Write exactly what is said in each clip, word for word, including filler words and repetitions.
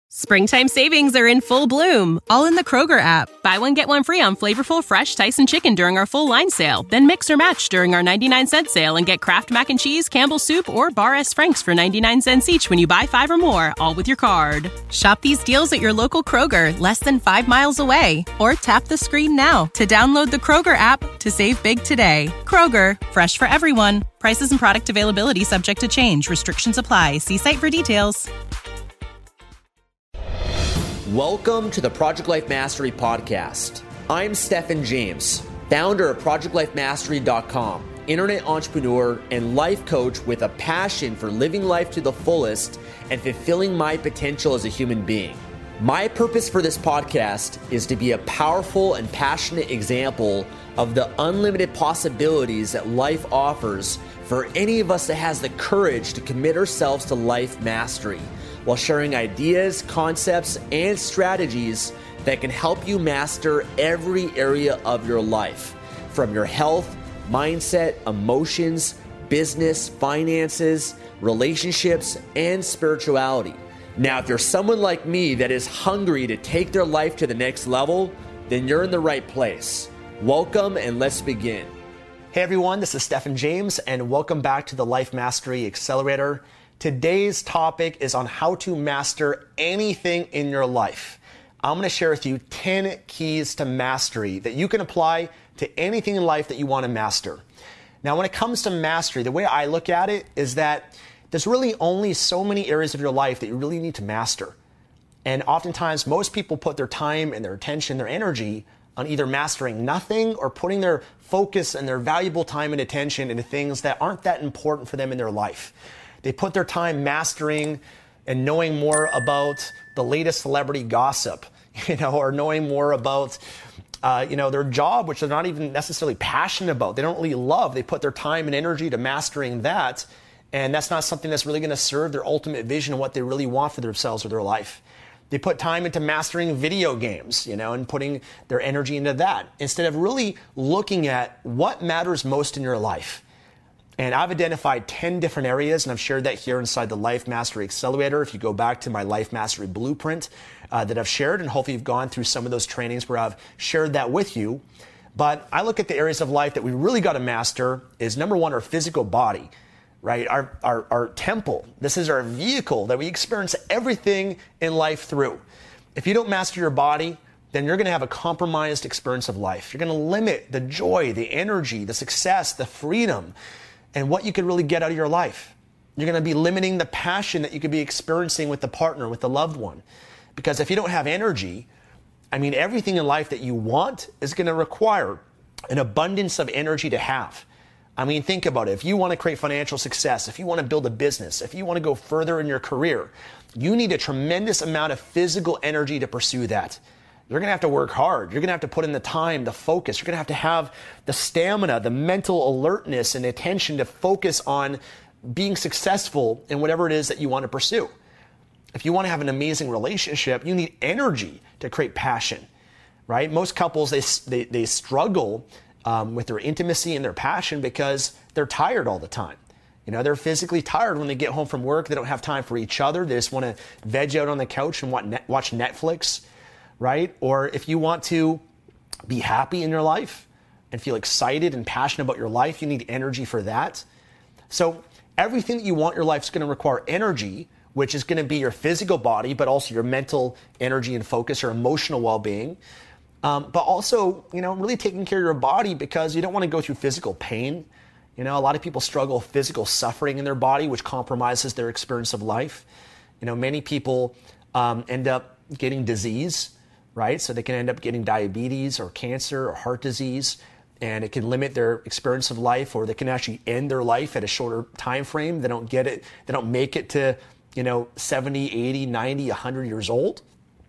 Springtime savings are in full bloom, all in the Kroger app. Buy one, get one free on flavorful, fresh Tyson chicken during our full line sale. Then mix or match during our ninety-nine cent sale and get Kraft Mac and Cheese, Campbell's Soup, or Bar S. Frank's for ninety-nine cents each when you buy five or more, all with your card. Shop these deals at your local Kroger, less than five miles away. Or tap the screen now to download the Kroger app to save big today. Kroger, fresh for everyone. Prices and product availability subject to change. Restrictions apply. See site for details. Welcome to the Project Life Mastery Podcast. I'm Stephen James, founder of project life mastery dot com, internet entrepreneur and life coach with a passion for living life to the fullest and fulfilling my potential as a human being. My purpose for this podcast is to be a powerful and passionate example of the unlimited possibilities that life offers for any of us that has the courage to commit ourselves to life mastery, while sharing ideas, concepts, and strategies that can help you master every area of your life, from your health, mindset, emotions, business, finances, relationships, and spirituality. Now, if you're someone like me that is hungry to take their life to the next level, then you're in the right place. Welcome, and let's begin. Hey everyone, this is Stephen James, and welcome back to the Life Mastery Accelerator. Today's topic is on how to master anything in your life. I'm going to share with you ten keys to mastery that you can apply to anything in life that you want to master. Now, when it comes to mastery, the way I look at it is that there's really only so many areas of your life that you really need to master. And oftentimes, most people put their time and their attention, their energy on either mastering nothing or putting their focus and their valuable time and attention into things that aren't that important for them in their life. They put their time mastering and knowing more about the latest celebrity gossip, you know, or knowing more about, uh, you know, their job, which they're not even necessarily passionate about. They don't really love. They put their time and energy to mastering that, and that's not something that's really going to serve their ultimate vision of what they really want for themselves or their life. They put time into mastering video games, you know, and putting their energy into that, instead of really looking at what matters most in your life. And I've identified ten different areas, and I've shared that here inside the Life Mastery Accelerator. If you go back to my Life Mastery Blueprint uh, that I've shared, and hopefully you've gone through some of those trainings where I've shared that with you. But I look at the areas of life that we really got to master is, number one, our physical body, right? Our, our, our temple. This is our vehicle that we experience everything in life through. If you don't master your body, then you're going to have a compromised experience of life. You're going to limit the joy, the energy, the success, the freedom, and what you could really get out of your life. You're going to be limiting the passion that you could be experiencing with the partner, with the loved one. Because if you don't have energy, I mean, everything in life that you want is going to require an abundance of energy to have. I mean, think about it. If you want to create financial success, if you want to build a business, if you want to go further in your career, you need a tremendous amount of physical energy to pursue that. You're going to have to work hard. You're going to have to put in the time, the focus. You're going to have to have the stamina, the mental alertness and attention to focus on being successful in whatever it is that you want to pursue. If you want to have an amazing relationship, you need energy to create passion, right? Most couples, they they, they struggle um, with their intimacy and their passion because they're tired all the time. You know, they're physically tired when they get home from work. They don't have time for each other. They just want to veg out on the couch and watch Netflix. Right? Or if you want to be happy in your life and feel excited and passionate about your life, you need energy for that. So everything that you want your life is going to require energy, which is going to be your physical body, but also your mental energy and focus, or emotional well-being. Um, but also, you know, really taking care of your body, because you don't want to go through physical pain. You know, a lot of people struggle with physical suffering in their body, which compromises their experience of life. You know, many people um, end up getting disease, right? So they can end up getting diabetes or cancer or heart disease, and it can limit their experience of life, or they can actually end their life at a shorter time frame. They don't get it. They don't make it to, you know, seventy, eighty, ninety, one hundred years old.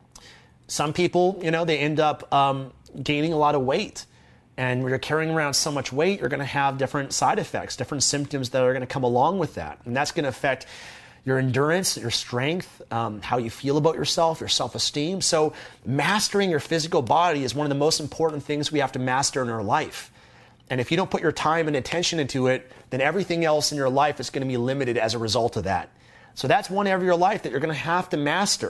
Some people, you know, they end up um, gaining a lot of weight. And when you're carrying around so much weight, you're going to have different side effects, different symptoms that are going to come along with that. And that's going to affect your endurance, your strength, um, how you feel about yourself, your self-esteem. So mastering your physical body is one of the most important things we have to master in our life. And if you don't put your time and attention into it, then everything else in your life is going to be limited as a result of that. So that's one area of your life that you're going to have to master.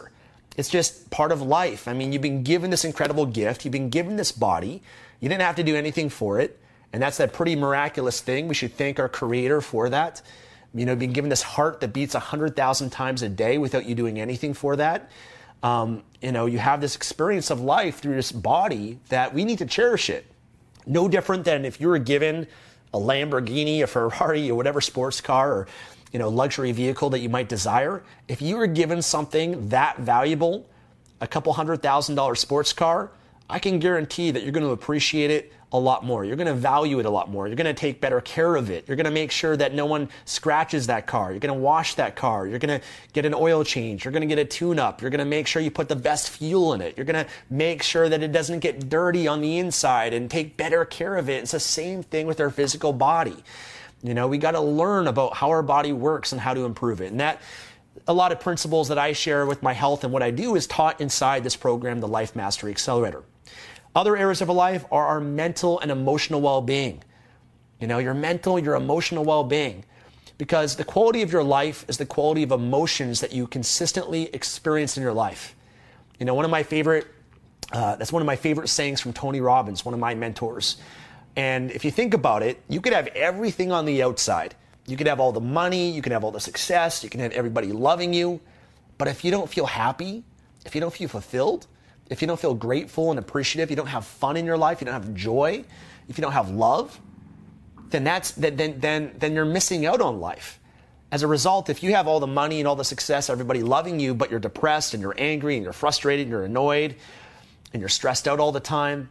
It's just part of life. I mean, you've been given this incredible gift. You've been given this body. You didn't have to do anything for it. And that's a pretty miraculous thing. We should thank our Creator for that. You know, being given this heart that beats one hundred thousand times a day without you doing anything for that. Um, you know, you have this experience of life through this body that we need to cherish it. No different than if you were given a Lamborghini, a Ferrari, or whatever sports car or, you know, luxury vehicle that you might desire. If you were given something that valuable, a couple hundred thousand dollar sports car, I can guarantee that you're going to appreciate it a lot more. You're going to value it a lot more. You're going to take better care of it. You're going to make sure that no one scratches that car. You're going to wash that car. You're going to get an oil change. You're going to get a tune-up. You're going to make sure you put the best fuel in it. You're going to make sure that it doesn't get dirty on the inside and take better care of it. It's the same thing with our physical body. You know, we got to learn about how our body works and how to improve it. And that, a lot of principles that I share with my health and what I do is taught inside this program, the Life Mastery Accelerator. Other areas of life are our mental and emotional well-being. You know, your mental, your emotional well-being. Because the quality of your life is the quality of emotions that you consistently experience in your life. You know, one of my favorite, uh, that's one of my favorite sayings from Tony Robbins, one of my mentors. And if you think about it, you could have everything on the outside. You could have all the money, you can have all the success, you can have everybody loving you. But if you don't feel happy, if you don't feel fulfilled, if you don't feel grateful and appreciative, you don't have fun in your life, you don't have joy, if you don't have love, then that's then then then you're missing out on life. As a result, if you have all the money and all the success, everybody loving you, but you're depressed and you're angry and you're frustrated and you're annoyed and you're stressed out all the time,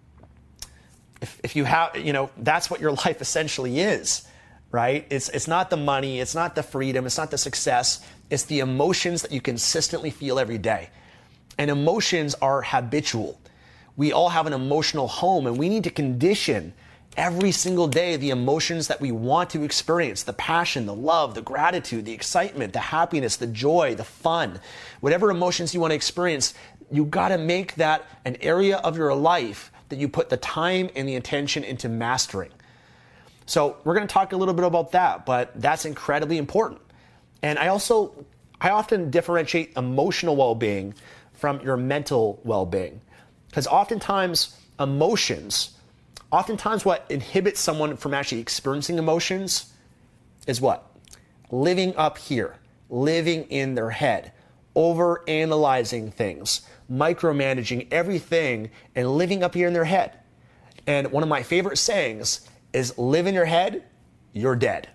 if if you have, you know, that's what your life essentially is, right? It's it's not the money, it's not the freedom, it's not the success, it's the emotions that you consistently feel every day. And emotions are habitual. We all have an emotional home, and we need to condition every single day the emotions that we want to experience, the passion, the love, the gratitude, the excitement, the happiness, the joy, the fun. Whatever emotions you want to experience, you got to make that an area of your life that you put the time and the attention into mastering. So we're going to talk a little bit about that, but that's incredibly important. And I also, I often differentiate emotional well-being from your mental well-being. Because oftentimes emotions, oftentimes what inhibits someone from actually experiencing emotions is what? Living up here, living in their head, over-analyzing things, micromanaging everything, and living up here in their head. And one of my favorite sayings is, live in your head, you're dead.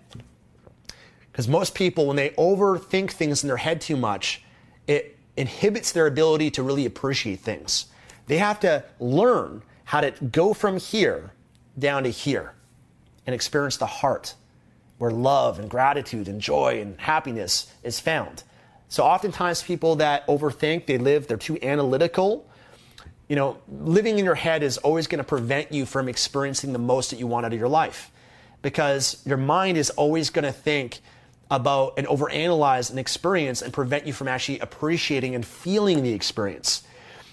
Because most people, when they overthink things in their head too much, it inhibits their ability to really appreciate things. They have to learn how to go from here down to here and experience the heart where love and gratitude and joy and happiness is found. So oftentimes people that overthink, they live, they're too analytical. You know, living in your head is always going to prevent you from experiencing the most that you want out of your life, because your mind is always going to think about and overanalyze an experience and prevent you from actually appreciating and feeling the experience.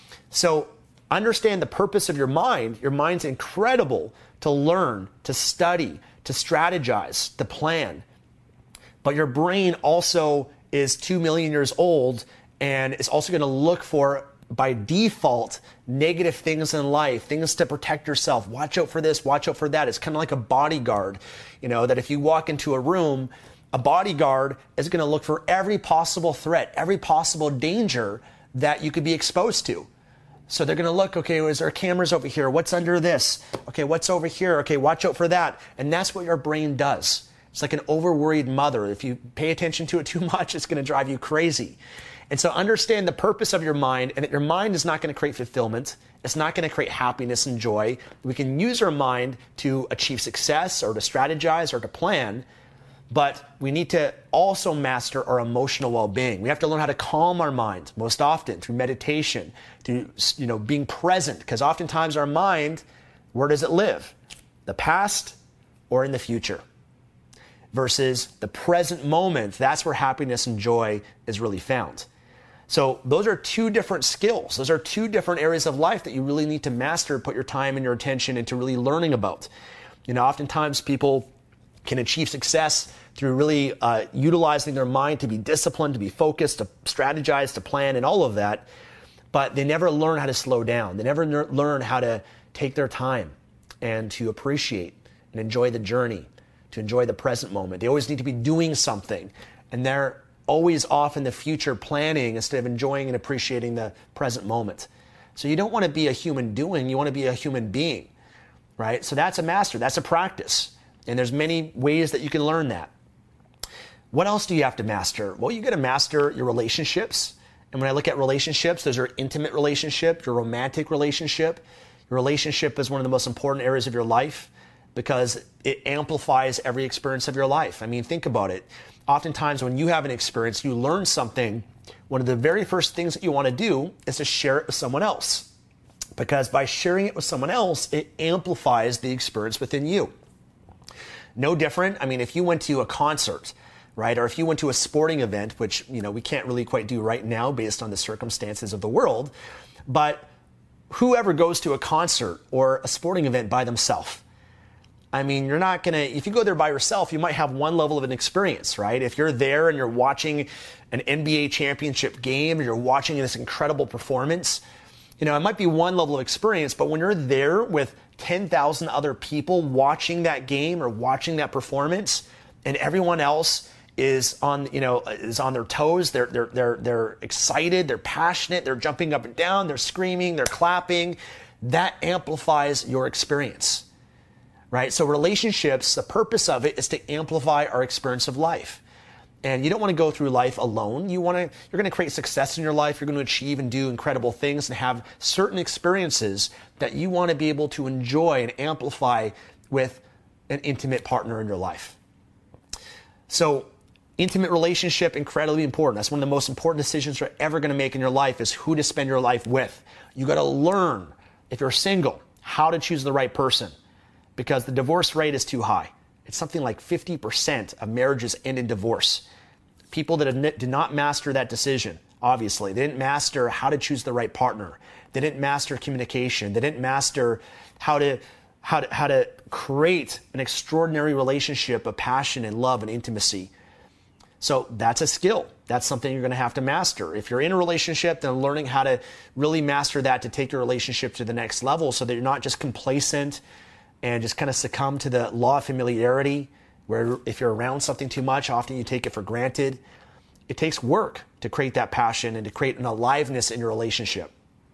So understand the purpose of your mind. Your mind's incredible to learn, to study, to strategize, to plan. But your brain also is two million years old and is also going to look for, by default, negative things in life, things to protect yourself. Watch out for this, watch out for that. It's kind of like a bodyguard, you know, that if you walk into a room, a bodyguard is going to look for every possible threat, every possible danger that you could be exposed to. So they're going to look, okay, is there cameras over here? What's under this? Okay, what's over here? Okay, watch out for that. And that's what your brain does. It's like an over-worried mother. If you pay attention to it too much, it's going to drive you crazy. And so understand the purpose of your mind, and that your mind is not going to create fulfillment. It's not going to create happiness and joy. We can use our mind to achieve success or to strategize or to plan, but we need to also master our emotional well-being. We have to learn how to calm our mind, most often through meditation, through, you know, being present, because oftentimes our mind, where does it live? The past or in the future? Versus the present moment, that's where happiness and joy is really found. So those are two different skills. Those are two different areas of life that you really need to master, put your time and your attention into really learning about. You know, oftentimes people can achieve success through really uh, utilizing their mind to be disciplined, to be focused, to strategize, to plan, and all of that. But they never learn how to slow down. They never ner- learn how to take their time and to appreciate and enjoy the journey, to enjoy the present moment. They always need to be doing something. And they're always off in the future planning instead of enjoying and appreciating the present moment. So you don't want to be a human doing, you want to be a human being, right? So that's a master, that's a practice. And there's many ways that you can learn that. What else do you have to master? Well, you got to master your relationships. And when I look at relationships, those are intimate relationship, your romantic relationship. Your relationship is one of the most important areas of your life because it amplifies every experience of your life. I mean, think about it. Oftentimes when you have an experience, you learn something, one of the very first things that you want to do is to share it with someone else. Because by sharing it with someone else, it amplifies the experience within you. No different. I mean, if you went to a concert, right, or if you went to a sporting event, which, you know, we can't really quite do right now based on the circumstances of the world, but whoever goes to a concert or a sporting event by themselves, I mean, you're not going to, if you go there by yourself, you might have one level of an experience, right? If you're there and you're watching an N B A championship game, or you're watching this incredible performance, you know, it might be one level of experience, but when you're there with ten thousand other people watching that game or watching that performance, and everyone else is on, you know, is on their toes, they're, they're, they're, they're excited, they're passionate, they're jumping up and down, they're screaming, they're clapping, that amplifies your experience. Right? So relationships, the purpose of it is to amplify our experience of life. And you don't want to go through life alone. You want to, you're going to create success in your life. You're going to achieve and do incredible things and have certain experiences that you want to be able to enjoy and amplify with an intimate partner in your life. So intimate relationship, incredibly important. That's one of the most important decisions you're ever going to make in your life is who to spend your life with. You got to learn, if you're single, how to choose the right person. Because the divorce rate is too high. It's something like fifty percent of marriages end in divorce. People that did not master that decision, obviously. They didn't master how to choose the right partner. They didn't master communication. They didn't master how to, how to, how to create an extraordinary relationship of passion and love and intimacy. So that's a skill. That's something you're going to have to master. If you're in a relationship, then learning how to really master that to take your relationship to the next level so that you're not just complacent and just kind of succumb to the law of familiarity, where if you're around something too much, often you take it for granted. It takes work to create that passion and to create an aliveness in your relationship.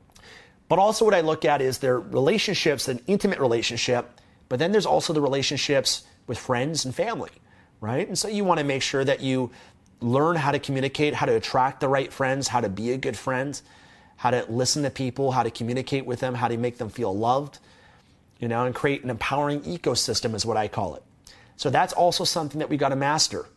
But also what I look at is their relationships, an intimate relationship, but then there's also the relationships with friends and family, right? And so you want to make sure that you learn how to communicate, how to attract the right friends, how to be a good friend, how to listen to people, how to communicate with them, how to make them feel loved. You know, and create an empowering ecosystem is what I call it. So that's also something that we got to master.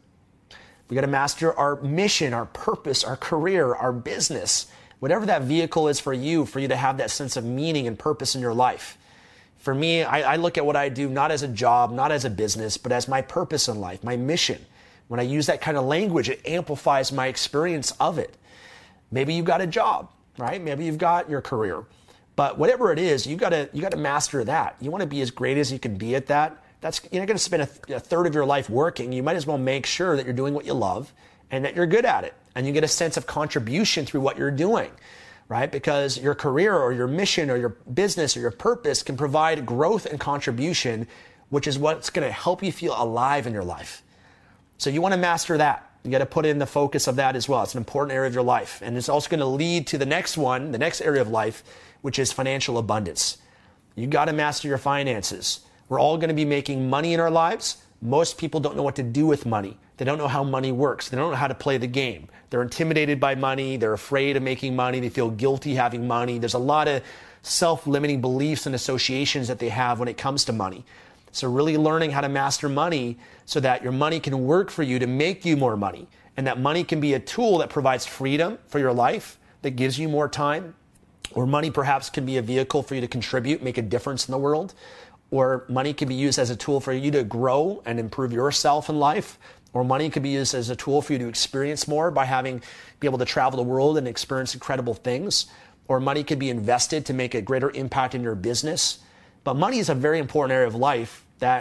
We got to master our mission, our purpose, our career, our business, whatever that vehicle is for you, for you to have that sense of meaning and purpose in your life. For me, I, I look at what I do not as a job, not as a business, but as my purpose in life, my mission. When I use that kind of language, it amplifies my experience of it. Maybe you've got a job, right? Maybe you've got your career. But whatever it is, you gotta you gotta master that. You want to be as great as you can be at that. That's you're not going to spend a, th- a third of your life working. You might as well make sure that you're doing what you love and that you're good at it, and you get a sense of contribution through what you're doing, right? Because your career or your mission or your business or your purpose can provide growth and contribution, which is what's going to help you feel alive in your life. So you want to master that. You got to put in the focus of that as well. It's an important area of your life, and it's also going to lead to the next one, the next area of life, which is financial abundance. You got to master your finances. We're all going to be making money in our lives. Most people don't know what to do with money. They don't know how money works. They don't know how to play the game. They're intimidated by money. They're afraid of making money. They feel guilty having money. There's a lot of self-limiting beliefs and associations that they have when it comes to money. So really learning how to master money so that your money can work for you to make you more money, and that money can be a tool that provides freedom for your life, that gives you more time. Or money perhaps can be a vehicle for you to contribute, make a difference in the world. Or money can be used as a tool for you to grow and improve yourself in life. Or money could be used as a tool for you to experience more by having, be able to travel the world and experience incredible things. Or money could be invested to make a greater impact in your business. But money is a very important area of life that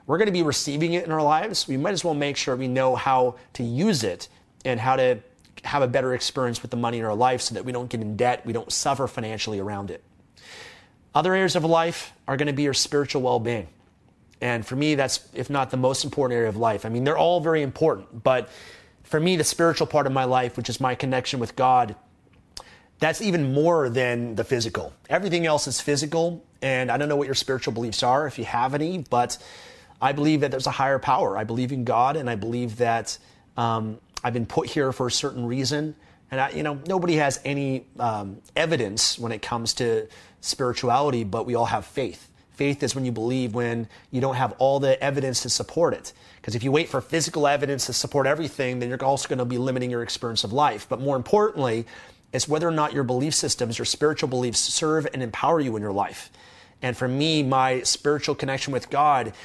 we're going to be receiving it in our lives. We might as well make sure we know how to use it and how to have a better experience with the money in our life so that we don't get in debt, we don't suffer financially around it. Other areas of life are going to be your spiritual well-being. And for me, that's, if not the most important area of life. I mean, they're all very important, but for me, the spiritual part of my life, which is my connection with God, that's even more than the physical. Everything else is physical, and I don't know what your spiritual beliefs are, if you have any, but I believe that there's a higher power. I believe in God, and I believe that um, I've been put here for a certain reason. And I, you know, nobody has any um, evidence when it comes to spirituality, but we all have faith. Faith is when you believe when you don't have all the evidence to support it. Because if you wait for physical evidence to support everything, then you're also going to be limiting your experience of life. But more importantly, it's whether or not your belief systems, your spiritual beliefs serve and empower you in your life. And for me, my spiritual connection with God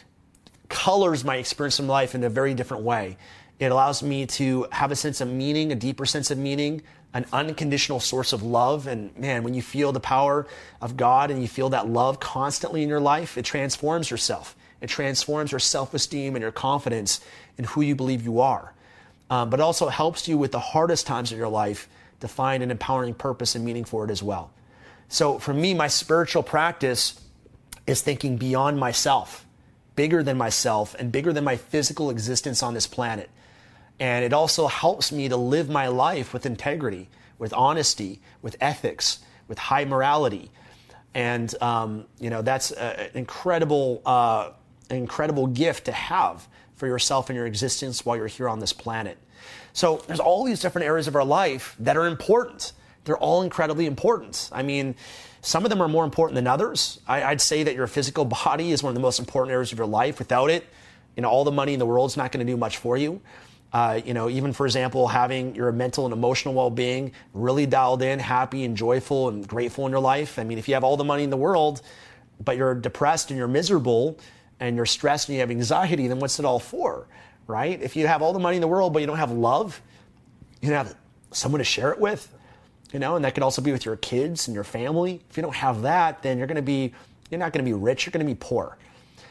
colors my experience in life in a very different way. It allows me to have a sense of meaning, a deeper sense of meaning, an unconditional source of love. And man, when you feel the power of God and you feel that love constantly in your life, it transforms yourself. It transforms your self-esteem and your confidence in who you believe you are. Um, but it also helps you with the hardest times of your life to find an empowering purpose and meaning for it as well. So for me, my spiritual practice is thinking beyond myself, bigger than myself, and bigger than my physical existence on this planet. And it also helps me to live my life with integrity, with honesty, with ethics, with high morality. And, um, you know, that's a, an incredible, uh, an incredible gift to have for yourself and your existence while you're here on this planet. So there's all these different areas of our life that are important. They're all incredibly important. I mean, some of them are more important than others. I, I'd say that your physical body is one of the most important areas of your life. Without it, you know, all the money in the world is not going to do much for you. Uh, you know, even for example, having your mental and emotional well-being really dialed in, happy and joyful and grateful in your life. I mean, if you have all the money in the world, but you're depressed and you're miserable and you're stressed and you have anxiety, then what's it all for, right? If you have all the money in the world, but you don't have love, you don't have someone to share it with, you know, and that could also be with your kids and your family. If you don't have that, then you're going to be, you're not going to be rich, you're going to be poor.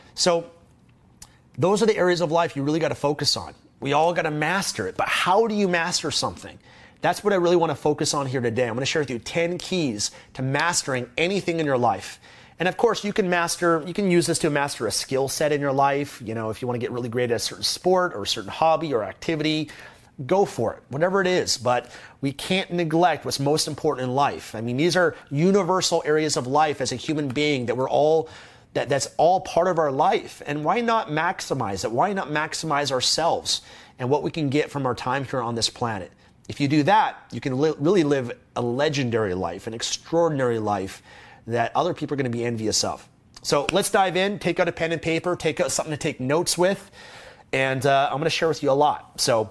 So those are the areas of life you really got to focus on. We all got to master it, but how do you master something? That's what I really want to focus on here today. I'm going to share with you ten keys to mastering anything in your life. And of course, you can master, you can use this to master a skill set in your life. You know, if you want to get really great at a certain sport or a certain hobby or activity, go for it, whatever it is. But we can't neglect what's most important in life. I mean, these are universal areas of life as a human being that we're all That, that's all part of our life. And why not maximize it? Why not maximize ourselves and what we can get from our time here on this planet? If you do that, you can li- really live a legendary life, an extraordinary life that other people are going to be envious of. So let's dive in, take out a pen and paper, take out something to take notes with, and uh, I'm going to share with you a lot. So,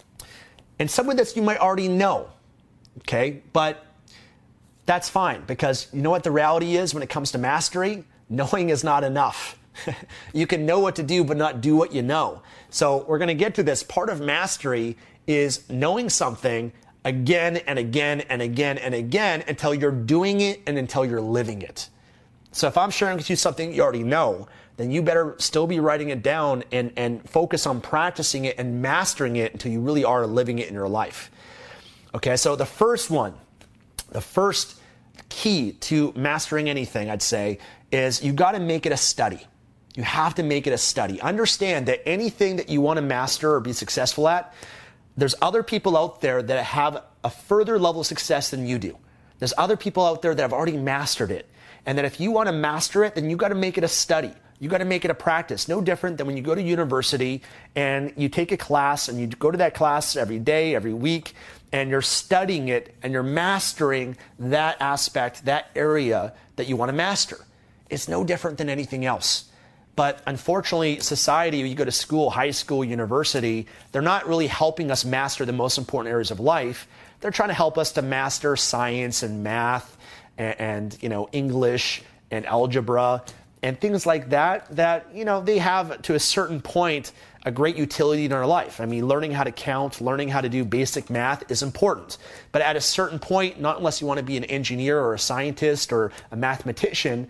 and some of this you might already know, okay? But that's fine, because you know what the reality is when it comes to mastery? Knowing is not enough. You can know what to do, but not do what you know. So we're going to get to this. Part of mastery is knowing something again and again and again and again until you're doing it and until you're living it. So if I'm sharing with you something you already know, then you better still be writing it down and, and focus on practicing it and mastering it until you really are living it in your life. Okay, so the first one, the first key to mastering anything, I'd say, is you got to make it a study. You have to make it a study. Understand that anything that you want to master or be successful at, there's other people out there that have a further level of success than you do. There's other people out there that have already mastered it. And that if you want to master it, then you got to make it a study. You got to make it a practice. No different than when you go to university and you take a class and you go to that class every day, every week, and you're studying it and you're mastering that aspect, that area that you want to master. It's no different than anything else. But unfortunately, society, you go to school, high school, university, they're not really helping us master the most important areas of life. They're trying to help us to master science and math and, and you know, English and algebra and things like that, that, you know, they have to a certain point a great utility in our life. I mean, learning how to count, learning how to do basic math is important. But at a certain point, not unless you want to be an engineer or a scientist or a mathematician,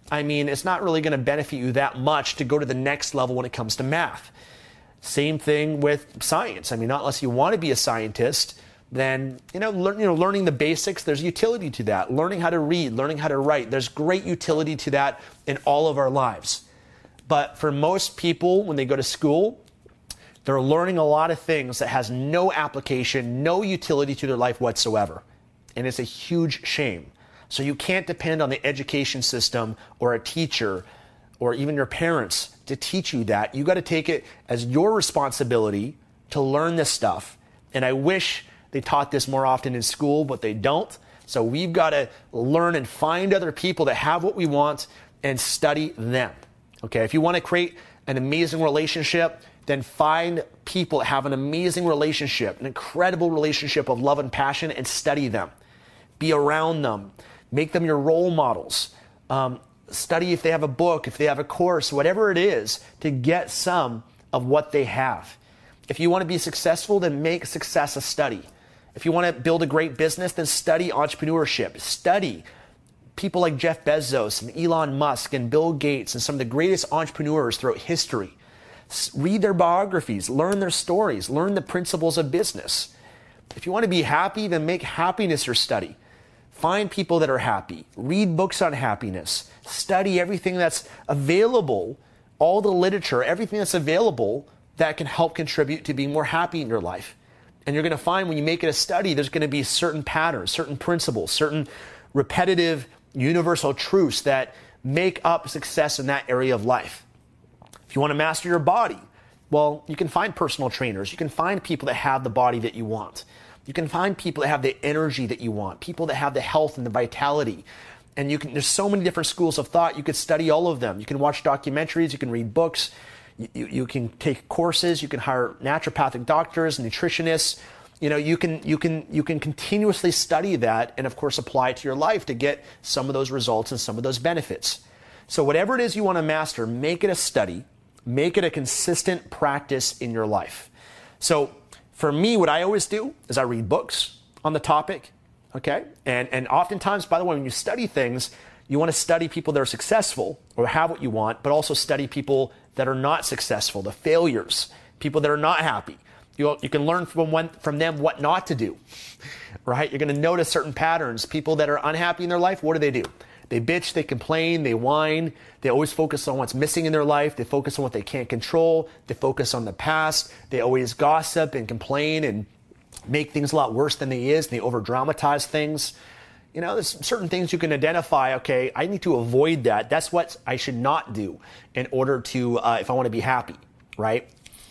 I mean, it's not really going to benefit you that much to go to the next level when it comes to math. Same thing with science. I mean, not unless you want to be a scientist, then, you know, learn, you know, learning the basics, there's utility to that. Learning how to read, learning how to write, there's great utility to that in all of our lives. But for most people, when they go to school, they're learning a lot of things that has no application, no utility to their life whatsoever. And it's a huge shame. So you can't depend on the education system or a teacher or even your parents to teach you that. You got to take it as your responsibility to learn this stuff. And I wish they taught this more often in school, but they don't. So we've got to learn and find other people that have what we want and study them. Okay, if you want to create an amazing relationship, then find people that have an amazing relationship, an incredible relationship of love and passion, and study them. Be around them. Make them your role models. Um, study if they have a book, if they have a course, whatever it is, to get some of what they have. If you want to be successful, then make success a study. If you want to build a great business, then study entrepreneurship. Study people like Jeff Bezos and Elon Musk and Bill Gates and some of the greatest entrepreneurs throughout history. Read their biographies, learn their stories, learn the principles of business. If you want to be happy, then make happiness your study. Find people that are happy. Read books on happiness. Study everything that's available, all the literature, everything that's available that can help contribute to being more happy in your life. And you're going to find when you make it a study, there's going to be certain patterns, certain principles, certain repetitive universal truths that make up success in that area of life. If you want to master your body, well, you can find personal trainers. You can find people that have the body that you want. You can find people that have the energy that you want, people that have the health and the vitality. And you can, there's so many different schools of thought. You could study all of them. You can watch documentaries. You can read books. You, you, you can take courses. You can hire naturopathic doctors, nutritionists. You know, you can, you can, you can continuously study that and, of course, apply it to your life to get some of those results and some of those benefits. So whatever it is you want to master, make it a study. Make it a consistent practice in your life. So for me, what I always do is I read books on the topic, okay? And, and oftentimes, by the way, when you study things, you want to study people that are successful or have what you want, but also study people that are not successful, the failures, people that are not happy. You, you can learn from, one, from them what not to do, right? You're going to notice certain patterns. People that are unhappy in their life, what do they do? They bitch, they complain, they whine. They always focus on what's missing in their life. They focus on what they can't control. They focus on the past. They always gossip and complain and make things a lot worse than they is. They over-dramatize things. You know, there's certain things you can identify, okay, I need to avoid that. That's what I should not do in order to, uh, if I want to be happy, right?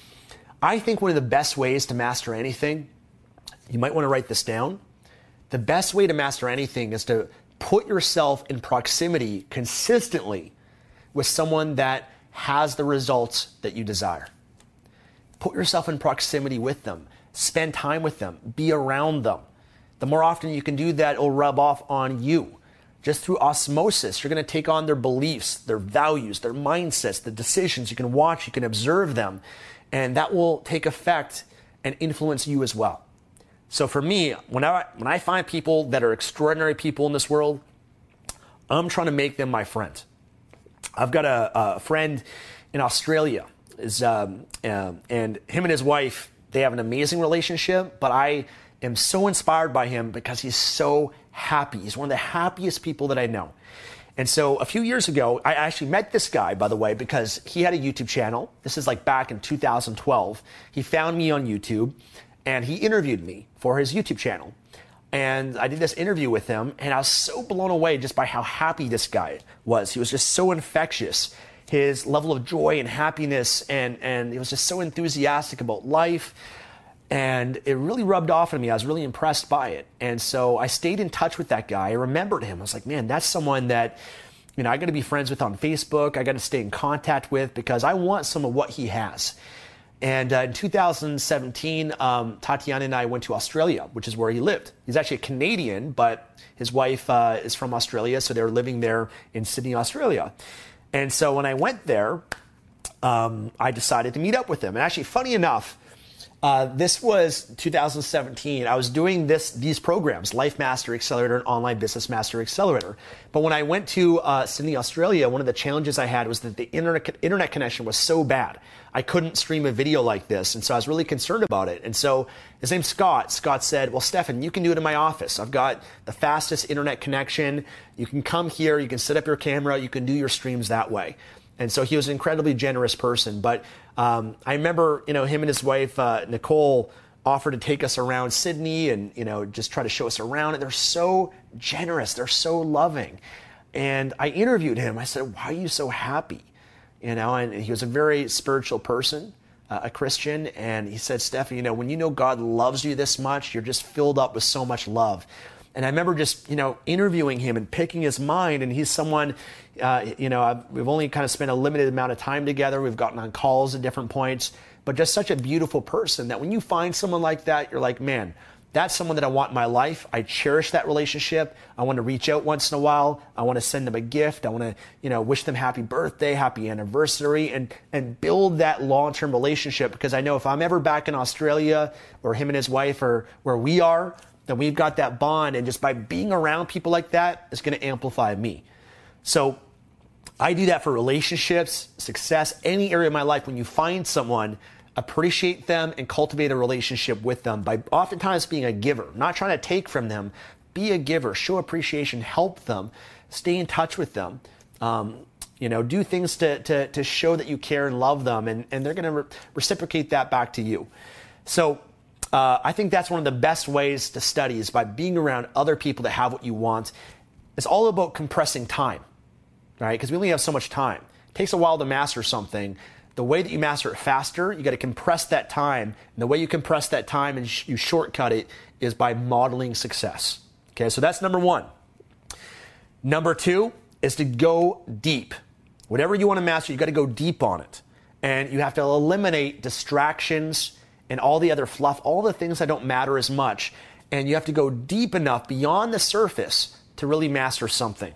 I think one of the best ways to master anything, you might want to write this down. The best way to master anything is to put yourself in proximity consistently with someone that has the results that you desire. Put yourself in proximity with them. Spend time with them. Be around them. The more often you can do that, it'll rub off on you. Just through osmosis, you're going to take on their beliefs, their values, their mindsets, the decisions. You can watch, you can observe them, and that will take effect and influence you as well. So for me, when I, when I find people that are extraordinary people in this world, I'm trying to make them my friend. I've got a, a friend in Australia, is, um, um, and him and his wife, they have an amazing relationship, but I am so inspired by him because he's so happy. He's one of the happiest people that I know. And so a few years ago, I actually met this guy, by the way, because he had a YouTube channel. This is like back in two thousand twelve. He found me on YouTube. And he interviewed me for his YouTube channel. And I did this interview with him, and I was so blown away just by how happy this guy was. He was just so infectious. His level of joy and happiness, and, and he was just so enthusiastic about life. And it really rubbed off on me. I was really impressed by it. And so I stayed in touch with that guy. I remembered him. I was like, man, that's someone that, you know, I got to be friends with on Facebook. I got to stay in contact with because I want some of what he has. And uh, in two thousand seventeen, um, Tatiana and I went to Australia, which is where he lived. He's actually a Canadian, but his wife uh, is from Australia, so they were living there in Sydney, Australia. And so when I went there, um, I decided to meet up with him. And actually, funny enough, Uh, this was two thousand seventeen. I was doing this these programs, Life Mastery Accelerator and Online Business Mastery Accelerator. But when I went to uh, Sydney, Australia, one of the challenges I had was that the internet, internet connection was so bad. I couldn't stream a video like this, and so I was really concerned about it. And so his name's Scott. Scott said, well, Stefan, you can do it in my office. I've got the fastest internet connection. You can come here, you can set up your camera, you can do your streams that way. And so he was an incredibly generous person. But um, I remember, you know, him and his wife, uh, Nicole, offered to take us around Sydney and, you know, just try to show us around. And they're so generous. They're so loving. And I interviewed him. I said, why are you so happy? You know, and he was a very spiritual person, uh, a Christian. And he said, Stefan, you know, when you know God loves you this much, you're just filled up with so much love. And I remember just, you know, interviewing him and picking his mind. And he's someone, uh, you know, I've, we've only kind of spent a limited amount of time together. We've gotten on calls at different points, but just such a beautiful person that when you find someone like that, you're like, man, that's someone that I want in my life. I cherish that relationship. I want to reach out once in a while. I want to send them a gift. I want to, you know, wish them happy birthday, happy anniversary, and, and build that long-term relationship. Because I know if I'm ever back in Australia or him and his wife or where we are, then we've got that bond, and just by being around people like that, it's going to amplify me. So I do that for relationships, success, any area of my life. When you find someone, appreciate them and cultivate a relationship with them by oftentimes being a giver, not trying to take from them. Be a giver, show appreciation, help them, stay in touch with them. Um, you know, do things to, to, to show that you care and love them, and, and they're going to re- reciprocate that back to you. So Uh, I think that's one of the best ways to study is by being around other people that have what you want. It's all about compressing time, right? Because we only have so much time. It takes a while to master something. The way that you master it faster, you got to compress that time. And the way you compress that time and sh- you shortcut it is by modeling success. Okay, so that's number one. Number two is to go deep. Whatever you want to master, you got to go deep on it. And you have to eliminate distractions and all the other fluff, all the things that don't matter as much. And you have to go deep enough beyond the surface to really master something.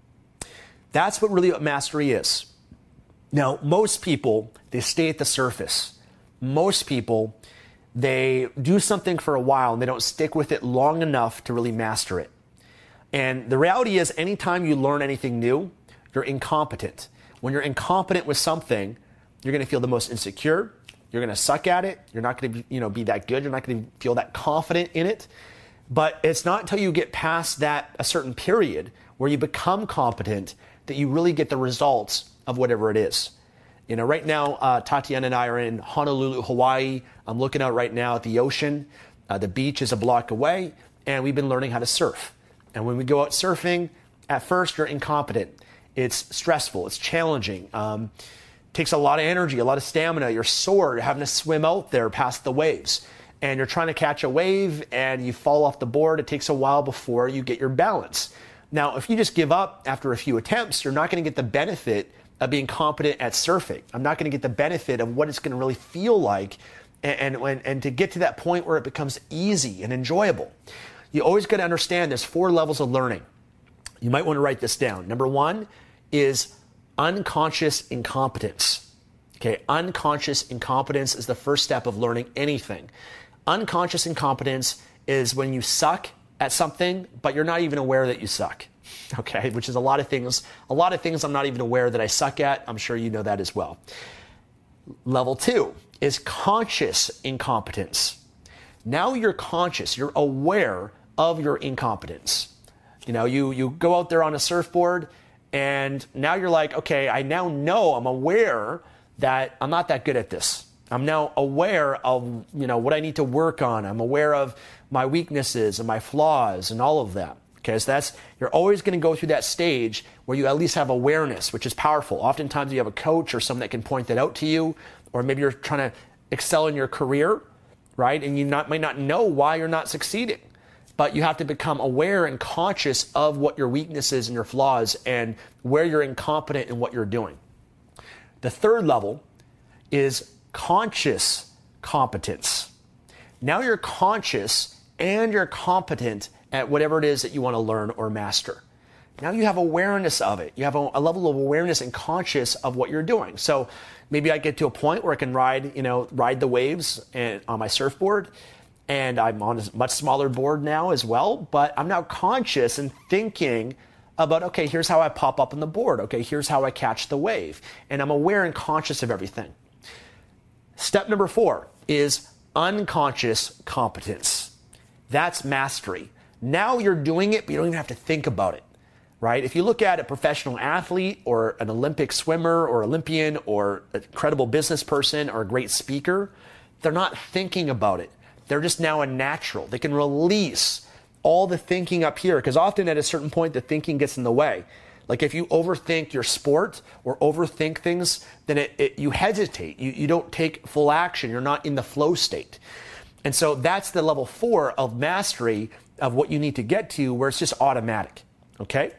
That's what really what mastery is. Now, most people, they stay at the surface. Most people, they do something for a while and they don't stick with it long enough to really master it. And the reality is, anytime you learn anything new, you're incompetent. When you're incompetent with something, you're going to feel the most insecure. You're going to suck at it. You're not going to, you know, be that good. You're not going to feel that confident in it. But it's not until you get past that a certain period where you become competent that you really get the results of whatever it is. You know, right now, uh, Tatiana and I are in Honolulu, Hawaii. I'm looking out right now at the ocean. Uh, the beach is a block away, and we've been learning how to surf. And when we go out surfing, at first you're incompetent. It's stressful. It's challenging. Um, takes a lot of energy, a lot of stamina. You're sore. You're having to swim out there past the waves. And you're trying to catch a wave and you fall off the board. It takes a while before you get your balance. Now, if you just give up after a few attempts, you're not going to get the benefit of being competent at surfing. I'm not going to get the benefit of what it's going to really feel like and, and, and to get to that point where it becomes easy and enjoyable. You always got to understand there's four levels of learning. You might want to write this down. Number one is unconscious incompetence. Okay, unconscious incompetence is the first step of learning anything. Unconscious incompetence is when you suck at something, but you're not even aware that you suck. Okay, which is a lot of things. A lot of things I'm not even aware that I suck at. I'm sure you know that as well. Level two is conscious incompetence. Now you're conscious. You're aware of your incompetence. You know, you you go out there on a surfboard, and now you're like, okay, I now know, I'm aware that I'm not that good at this. I'm now aware of, you know, what I need to work on. I'm aware of my weaknesses and my flaws and all of that. Okay, so that's, you're always going to go through that stage where you at least have awareness, which is powerful. Oftentimes you have a coach or someone that can point that out to you, or maybe you're trying to excel in your career, right? And you not, might not know why you're not succeeding. But you have to become aware and conscious of what your weaknesses and your flaws and where you're incompetent in what you're doing. The third level is conscious competence. Now you're conscious and you're competent at whatever it is that you want to learn or master. Now you have awareness of it. You have a, a level of awareness and conscious of what you're doing. So maybe I get to a point where I can ride, you know, ride the waves and, on my surfboard, and I'm on a much smaller board now as well, but I'm now conscious and thinking about, okay, here's how I pop up on the board. Okay, here's how I catch the wave. And I'm aware and conscious of everything. Step number four is unconscious competence. That's mastery. Now you're doing it, but you don't even have to think about it, right? If you look at a professional athlete or an Olympic swimmer or Olympian or an incredible business person or a great speaker, they're not thinking about it. They're just now a natural. They can release all the thinking up here, because often at a certain point, the thinking gets in the way. Like if you overthink your sport or overthink things, then it, it, you hesitate. You, you don't take full action. You're not in the flow state. And so that's the level four of mastery of what you need to get to, where it's just automatic, okay?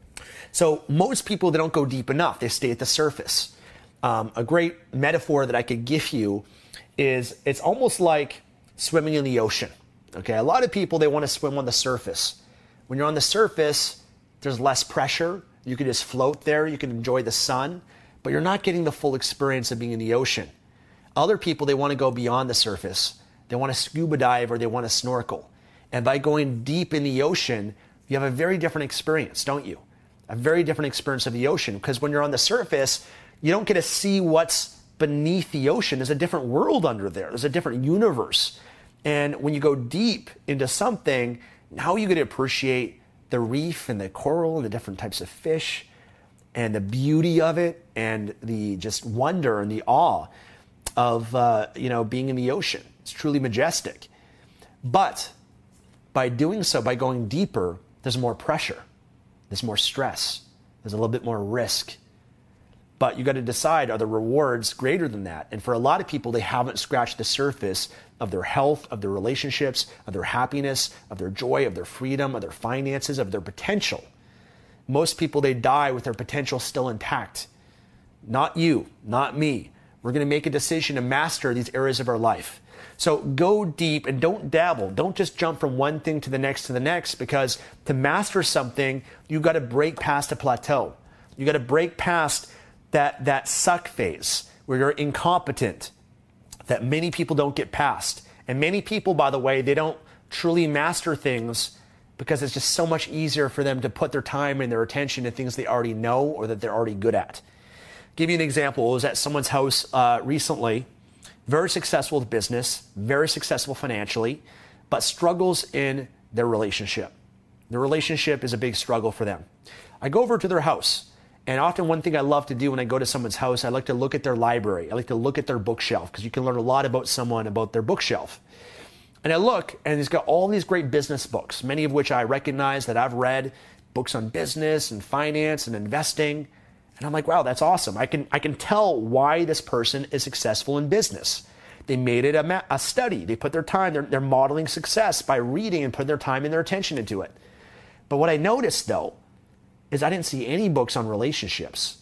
So most people, they don't go deep enough. They stay at the surface. Um, a great metaphor that I could give you is it's almost like swimming in the ocean. Okay, a lot of people, they want to swim on the surface. When you're on the surface, there's less pressure. You can just float there. You can enjoy the sun, but you're not getting the full experience of being in the ocean. Other people, they want to go beyond the surface. They want to scuba dive or they want to snorkel. And by going deep in the ocean, you have a very different experience, don't you? A very different experience of the ocean, because when you're on the surface, you don't get to see what's beneath the ocean. There's a different world under there. There's a different universe. And when you go deep into something, now you get to appreciate the reef and the coral and the different types of fish and the beauty of it and the just wonder and the awe of uh, you know, being in the ocean. It's truly majestic. But by doing so, by going deeper, there's more pressure. There's more stress. There's a little bit more risk. But you got to decide, are the rewards greater than that? And for a lot of people, they haven't scratched the surface of their health, of their relationships, of their happiness, of their joy, of their freedom, of their finances, of their potential. Most people, they die with their potential still intact. Not you, not me. We're going to make a decision to master these areas of our life. So go deep and don't dabble. Don't just jump from one thing to the next to the next, because to master something, you've got to break past a plateau. You got to break past that, that suck phase where you're incompetent, that many people don't get past. And many people, by the way, they don't truly master things because it's just so much easier for them to put their time and their attention to things they already know or that they're already good at. Give you an example. I was at someone's house uh, recently, very successful with business, very successful financially, but struggles in their relationship. Their relationship is a big struggle for them. I go over to their house, and often one thing I love to do when I go to someone's house, I like to look at their library. I like to look at their bookshelf, because you can learn a lot about someone about their bookshelf. And I look, and he's got all these great business books, many of which I recognize that I've read, books on business and finance and investing. And I'm like, wow, that's awesome. I can I can tell why this person is successful in business. They made it a, ma- a study. They put their time, they're, they're modeling success by reading and putting their time and their attention into it. But what I noticed, though, is I didn't see any books on relationships.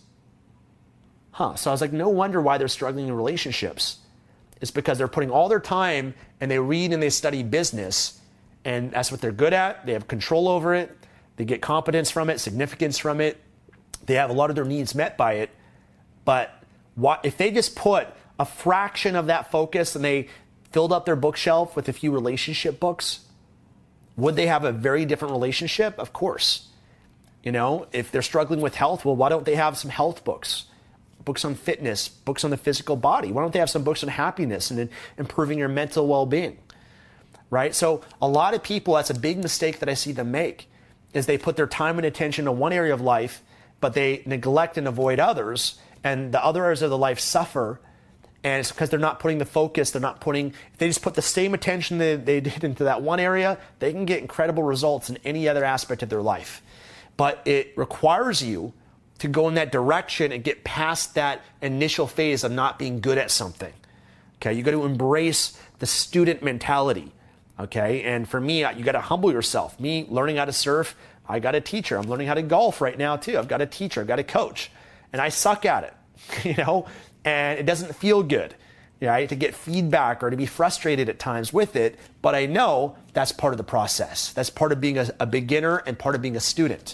Huh, so I was like, no wonder why they're struggling in relationships. It's because they're putting all their time and they read and they study business, and that's what they're good at. They have control over it. They get competence from it, significance from it. They have a lot of their needs met by it. But what, if they just put a fraction of that focus and they filled up their bookshelf with a few relationship books, would they have a very different relationship? Of course. You know, if they're struggling with health, well, why don't they have some health books? Books on fitness, books on the physical body. Why don't they have some books on happiness and improving your mental well-being? Right? So a lot of people, that's a big mistake that I see them make, is they put their time and attention to one area of life, but they neglect and avoid others, and the other areas of the life suffer. And it's because they're not putting the focus, they're not putting, if they just put the same attention that they did into that one area, they can get incredible results in any other aspect of their life. But it requires you to go in that direction and get past that initial phase of not being good at something. Okay, you got to embrace the student mentality. Okay, and for me, you got to humble yourself. Me learning how to surf, I got a teacher. I'm learning how to golf right now too. I've got a teacher, I've got a coach, and I suck at it, you know, and it doesn't feel good, right, to get feedback or to be frustrated at times with it. But I know that's part of the process. That's part of being a, a beginner and part of being a student.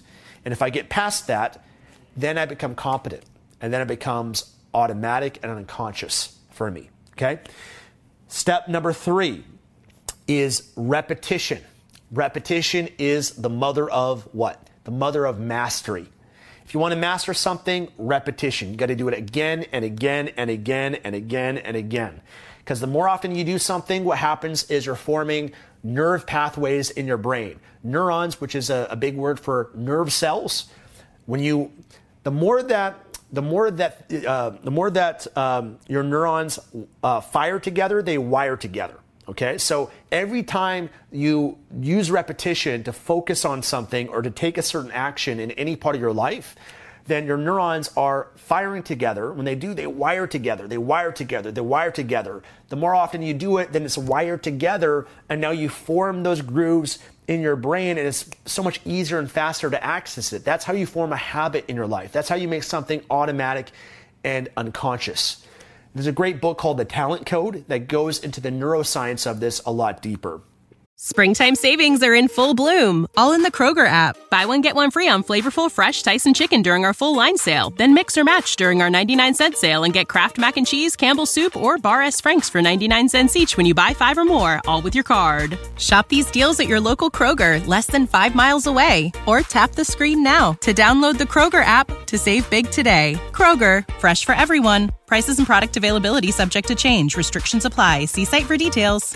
And if I get past that, then I become competent. And then it becomes automatic and unconscious for me, okay? Step number three is repetition. Repetition is the mother of what? The mother of mastery. If you want to master something, repetition. You got to do it again and again and again and again and again. Because the more often you do something, what happens is you're forming nerve pathways in your brain. Neurons, which is a, a big word for nerve cells. When you, the more that, the more that, uh, the more that um, your neurons uh, fire together, they wire together. Okay, so every time you use repetition to focus on something or to take a certain action in any part of your life, then your neurons are firing together. When they do, they wire together, they wire together, they wire together. The more often you do it, then it's wired together, and now you form those grooves in your brain, and it's so much easier and faster to access it. That's how you form a habit in your life. That's how you make something automatic and unconscious. There's a great book called The Talent Code that goes into the neuroscience of this a lot deeper. Springtime savings are in full bloom, all in the Kroger app. Buy one, get one free on flavorful, fresh Tyson chicken during our full line sale. Then mix or match during our ninety-nine cent sale and get Kraft Mac and Cheese, Campbell's Soup, or Bar S. Frank's for ninety-nine cents each when you buy five or more, all with your card. Shop these deals at your local Kroger, less than five miles away. Or tap the screen now to download the Kroger app to save big today. Kroger, fresh for everyone. Prices and product availability subject to change. Restrictions apply. See site for details.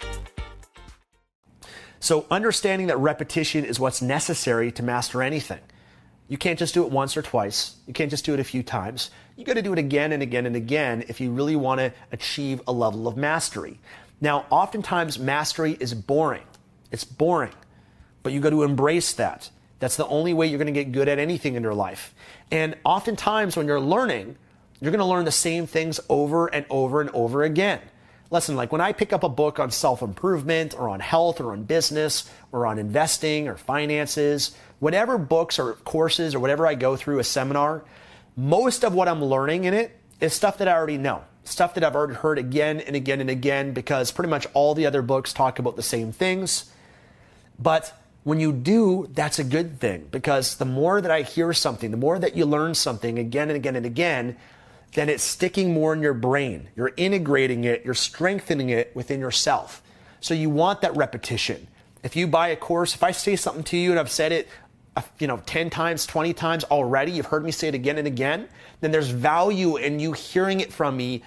So understanding that repetition is what's necessary to master anything. You can't just do it once or twice. You can't just do it a few times. You got to do it again and again and again if you really want to achieve a level of mastery. Now, oftentimes mastery is boring. It's boring, but you got to embrace that. That's the only way you're going to get good at anything in your life. And oftentimes when you're learning, you're going to learn the same things over and over and over again. Listen, like when I pick up a book on self-improvement or on health or on business or on investing or finances, whatever books or courses or whatever I go through, a seminar, most of what I'm learning in it is stuff that I already know, stuff that I've already heard again and again and again, because pretty much all the other books talk about the same things. But when you do, that's a good thing, because the more that I hear something, the more that you learn something again and again and again, then it's sticking more in your brain. You're integrating it, you're strengthening it within yourself. So you want that repetition. If you buy a course, if I say something to you and I've said it, you know, ten times, twenty times already, you've heard me say it again and again, then there's value in you hearing it from me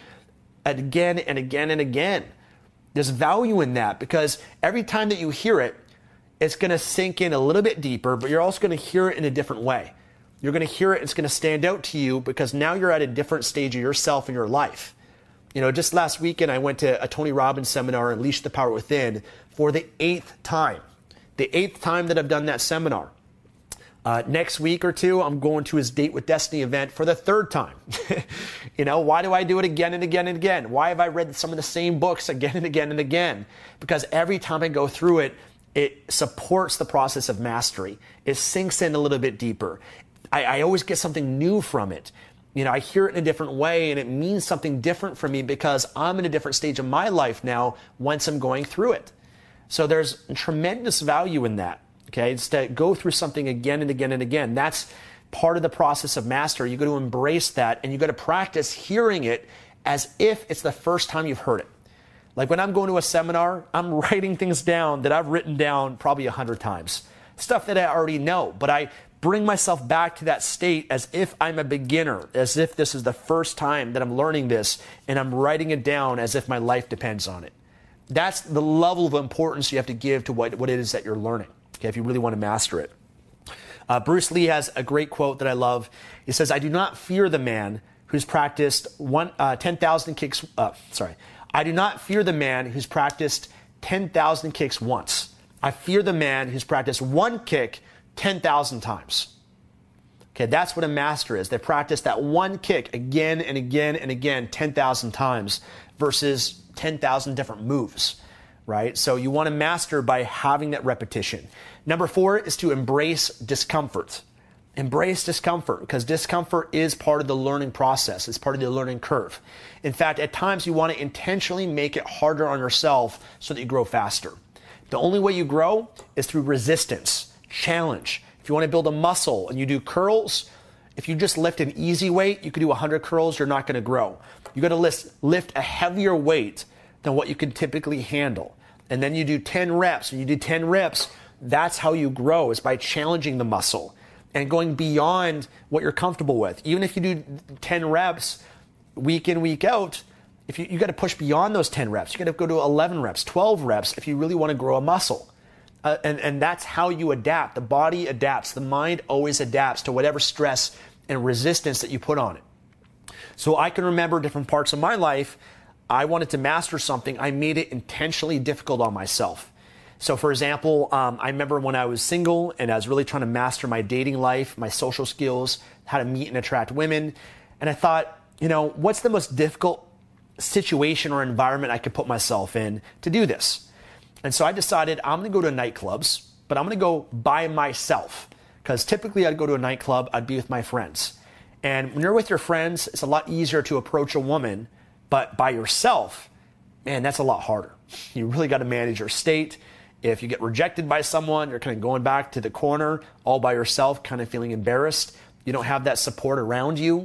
again and again and again. There's value in that, because every time that you hear it, it's going to sink in a little bit deeper, but you're also going to hear it in a different way. You're going to hear it, it's going to stand out to you because now you're at a different stage of yourself in your life. You know, just last weekend, I went to a Tony Robbins seminar, Unleash the Power Within, for the eighth time. The eighth time that I've done that seminar. Uh, next week or two, I'm going to his Date with Destiny event for the third time. You know, why do I do it again and again and again? Why have I read some of the same books again and again and again? Because every time I go through it, it supports the process of mastery. It sinks in a little bit deeper. I, I always get something new from it. You know, I hear it in a different way, and it means something different for me because I'm in a different stage of my life now once I'm going through it. So there's tremendous value in that. Okay, it's to go through something again and again and again. That's part of the process of mastery. You got to embrace that, and you got to practice hearing it as if it's the first time you've heard it. Like when I'm going to a seminar, I'm writing things down that I've written down probably a hundred times. Stuff that I already know, but I bring myself back to that state as if I'm a beginner, as if this is the first time that I'm learning this, and I'm writing it down as if my life depends on it. That's the level of importance you have to give to what, what it is that you're learning, okay, if you really want to master it. Uh, Bruce Lee has a great quote that I love. He says, I do not fear the man who's practiced one, uh, ten thousand kicks, uh, sorry, I do not fear the man who's practiced ten thousand kicks once. I fear the man who's practiced one kick ten thousand times. Okay, that's what a master is. They practice that one kick again and again and again ten thousand times versus ten thousand different moves, right? So you want to master by having that repetition. Number four is to embrace discomfort. Embrace discomfort, because discomfort is part of the learning process. It's part of the learning curve. In fact, at times you want to intentionally make it harder on yourself so that you grow faster. The only way you grow is through resistance, challenge. If If you want to build a muscle and you do curls, if you just lift an easy weight, you could do one hundred curls, you're not going to grow. You got to lift, lift a heavier weight than what you can typically handle. And then you do ten reps, and you do ten reps, that's how you grow, is by challenging the muscle and going beyond what you're comfortable with. Even if you do ten reps week in, week out, if you, you got to push beyond those ten reps. You got to go to eleven reps, twelve reps if you really want to grow a muscle. Uh, and, and that's how you adapt. The body adapts. The mind always adapts to whatever stress and resistance that you put on it. So I can remember different parts of my life. I wanted to master something. I made it intentionally difficult on myself. So for example, um, I remember when I was single and I was really trying to master my dating life, my social skills, how to meet and attract women. And I thought, you know, what's the most difficult situation or environment I could put myself in to do this? And so I decided I'm going to go to nightclubs, but I'm going to go by myself. Because typically I'd go to a nightclub, I'd be with my friends. And when you're with your friends, it's a lot easier to approach a woman. But by yourself, man, that's a lot harder. You really got to manage your state. If you get rejected by someone, you're kind of going back to the corner all by yourself, kind of feeling embarrassed. You don't have that support around you.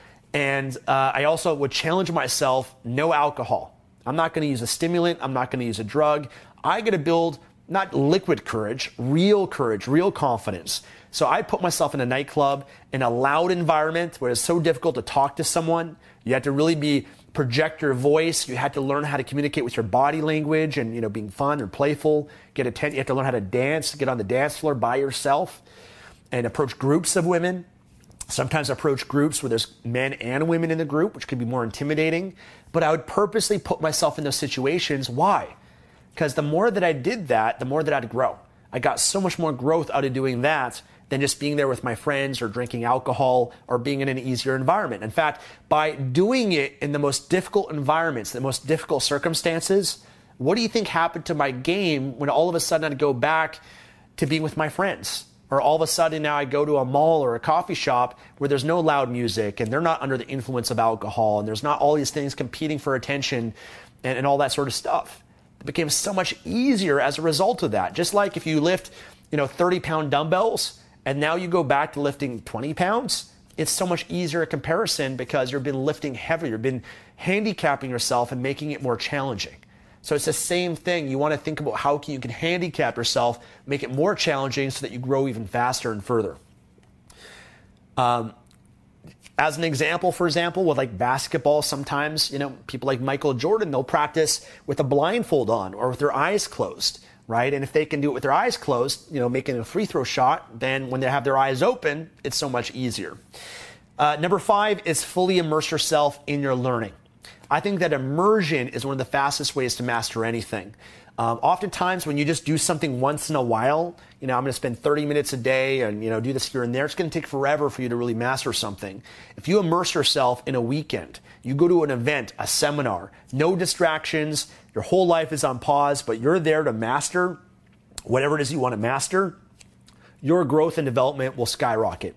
And uh, I also would challenge myself, no alcohol. I'm not going to use a stimulant. I'm not going to use a drug. I got to build not liquid courage, real courage, real confidence. So I put myself in a nightclub, in a loud environment where it's so difficult to talk to someone. You have to really be project your voice. You had to learn how to communicate with your body language and, you know, being fun or playful. Get attention. You have to learn how to dance, get on the dance floor by yourself and approach groups of women. Sometimes approach groups where there's men and women in the group, which could be more intimidating. But I would purposely put myself in those situations. Why? Because the more that I did that, the more that I'd grow. I got so much more growth out of doing that than just being there with my friends or drinking alcohol or being in an easier environment. In fact, by doing it in the most difficult environments, the most difficult circumstances, what do you think happened to my game when all of a sudden I'd go back to being with my friends? Or all of a sudden now I go to a mall or a coffee shop where there's no loud music and they're not under the influence of alcohol and there's not all these things competing for attention and, and all that sort of stuff. It became so much easier as a result of that. Just like if you lift, you know, thirty pound dumbbells, and now you go back to lifting twenty pounds, it's so much easier a comparison because you've been lifting heavier, you've been handicapping yourself and making it more challenging. So it's the same thing. You want to think about how you can handicap yourself, make it more challenging so that you grow even faster and further. Um, as an example, for example, with like basketball, sometimes, you know, people like Michael Jordan, they'll practice with a blindfold on or with their eyes closed. Right? And if they can do it with their eyes closed, you know, making a free throw shot, then when they have their eyes open, it's so much easier. Uh, number five is fully immerse yourself in your learning. I think that immersion is one of the fastest ways to master anything. Um, oftentimes when you just do something once in a while, you know, I'm going to spend thirty minutes a day and, you know, do this here and there. It's going to take forever for you to really master something. If you immerse yourself in a weekend, you go to an event, a seminar, no distractions, your whole life is on pause, but you're there to master whatever it is you want to master, your growth and development will skyrocket.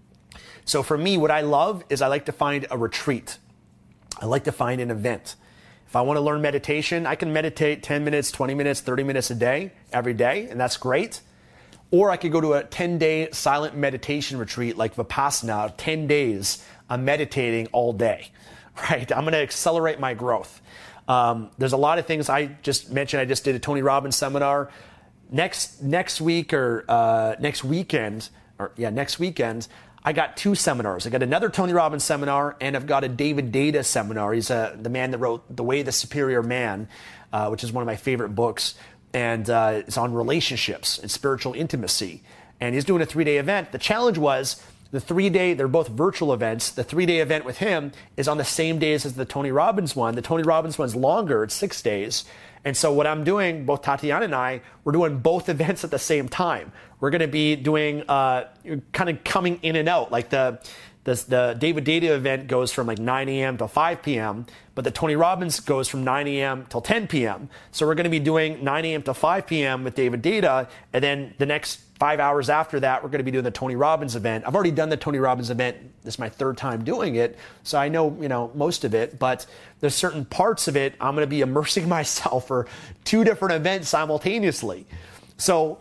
So for me, what I love is I like to find a retreat. I like to find an event. If I want to learn meditation, I can meditate ten minutes, twenty minutes, thirty minutes a day, every day, and that's great. Or I could go to a ten-day silent meditation retreat like Vipassana, ten days of meditating all day, right? I'm going to accelerate my growth. Um, there's a lot of things I just mentioned. I just did a Tony Robbins seminar. Next next week or uh, next weekend, or yeah, next weekend, I got two seminars. I got another Tony Robbins seminar, and I've got a David Deida seminar. He's uh, the man that wrote The Way of the Superior Man, uh, which is one of my favorite books. And uh, it's on relationships and spiritual intimacy. And he's doing a three-day event. The challenge was the three-day, they're both virtual events. The three-day event with him is on the same days as the Tony Robbins one. The Tony Robbins one's longer. It's six days. And so what I'm doing, both Tatiana and I, we're doing both events at the same time. We're going to be doing uh, kind of coming in and out. Like the, the, the David Deida event goes from like nine a.m. to five p.m., but the Tony Robbins goes from nine a.m. till ten p.m. So we're going to be doing nine a.m. to five p.m. with David Deida, and then the next five hours after that, we're going to be doing the Tony Robbins event. I've already done the Tony Robbins event. This is my third time doing it, so I know, you know, most of it, but there's certain parts of it I'm going to be immersing myself for two different events simultaneously. So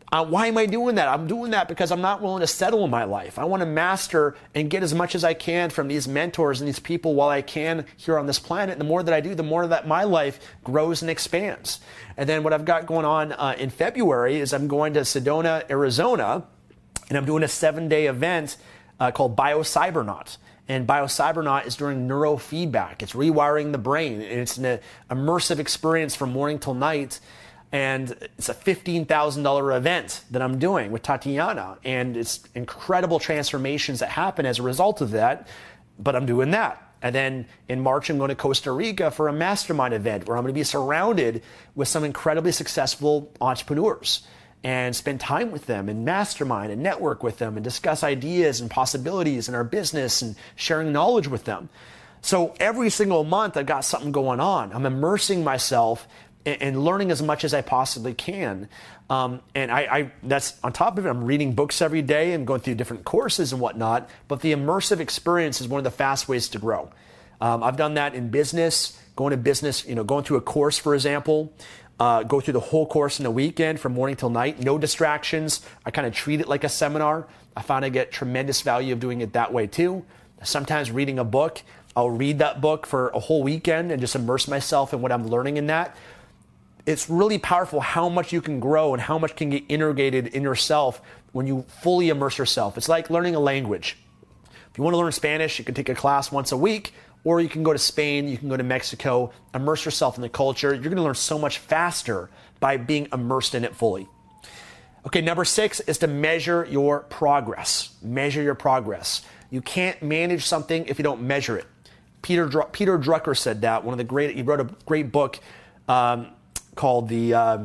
Uh, why am I doing that? I'm doing that because I'm not willing to settle in my life. I want to master and get as much as I can from these mentors and these people while I can here on this planet. And the more that I do, the more that my life grows and expands. And then what I've got going on uh, in February is I'm going to Sedona, Arizona, and I'm doing a seven-day event uh, called BioCybernaut. And BioCybernaut is doing neurofeedback. It's rewiring the brain. And it's an uh, immersive experience from morning till night. And it's a fifteen thousand dollars event that I'm doing with Tatiana. And it's incredible transformations that happen as a result of that. But I'm doing that. And then in March, I'm going to Costa Rica for a mastermind event where I'm going to be surrounded with some incredibly successful entrepreneurs and spend time with them and mastermind and network with them and discuss ideas and possibilities in our business and sharing knowledge with them. So every single month, I've got something going on. I'm immersing myself and learning as much as I possibly can. Um, and I, I, that's on top of it, I'm reading books every day and going through different courses and whatnot. But the immersive experience is one of the fast ways to grow. Um, I've done that in business, going to business, you know, going through a course, for example, uh, go through the whole course in a weekend from morning till night, no distractions. I kind of treat it like a seminar. I find I get tremendous value of doing it that way too. Sometimes reading a book, I'll read that book for a whole weekend and just immerse myself in what I'm learning in that. It's really powerful how much you can grow and how much can get integrated in yourself when you fully immerse yourself. It's like learning a language. If you want to learn Spanish, you can take a class once a week, or you can go to Spain, you can go to Mexico, immerse yourself in the culture. You're going to learn so much faster by being immersed in it fully. Okay, number six is to measure your progress. Measure your progress. You can't manage something if you don't measure it. Peter Dr- Peter Drucker said that. One of the great, he wrote a great book um, called the uh,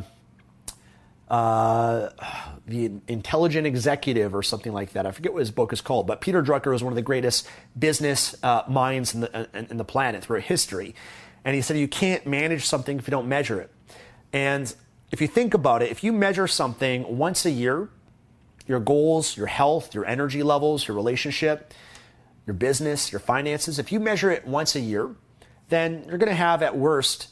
uh, the Intelligent Executive or something like that. I forget what his book is called, but Peter Drucker was one of the greatest business uh, minds in the in, in the planet throughout history, and he said you can't manage something if you don't measure it. And if you think about it, if you measure something once a year, your goals, your health, your energy levels, your relationship, your business, your finances, if you measure it once a year, then you're going to have at worst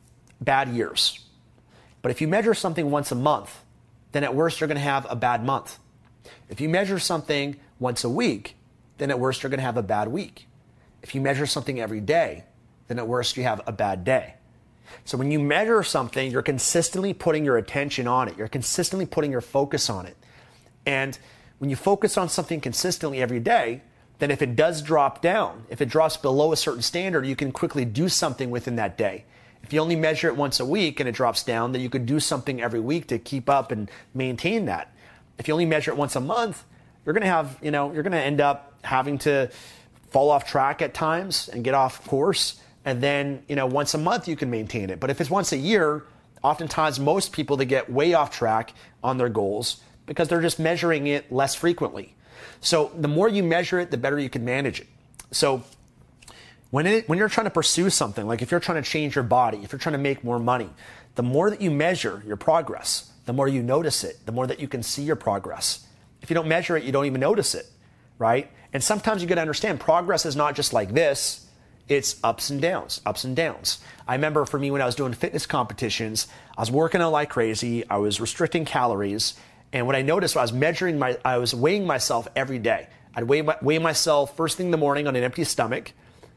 bad years. But if you measure something once a month, then at worst you're going to have a bad month. If you measure something once a week, then at worst you're going to have a bad week. If you measure something every day, then at worst you have a bad day. So when you measure something, you're consistently putting your attention on it. You're consistently putting your focus on it. And when you focus on something consistently every day, then if it does drop down, if it drops below a certain standard, you can quickly do something within that day. If you only measure it once a week and it drops down, then you could do something every week to keep up and maintain that. If you only measure it once a month, you're going to have, you know, you're going to end up having to fall off track at times and get off course. And then, you know, once a month you can maintain it. But if it's once a year, oftentimes most people, they get way off track on their goals because they're just measuring it less frequently. So the more you measure it, the better you can manage it. So when it, when you're trying to pursue something, like if you're trying to change your body, if you're trying to make more money, the more that you measure your progress, the more you notice it, the more that you can see your progress. If you don't measure it, you don't even notice it, right? And sometimes you got to understand progress is not just like this. It's ups and downs, ups and downs. I remember for me when I was doing fitness competitions, I was working out like crazy. I was restricting calories. And what I noticed was I was measuring my, I was weighing myself every day. I'd weigh, my, weigh myself first thing in the morning on an empty stomach.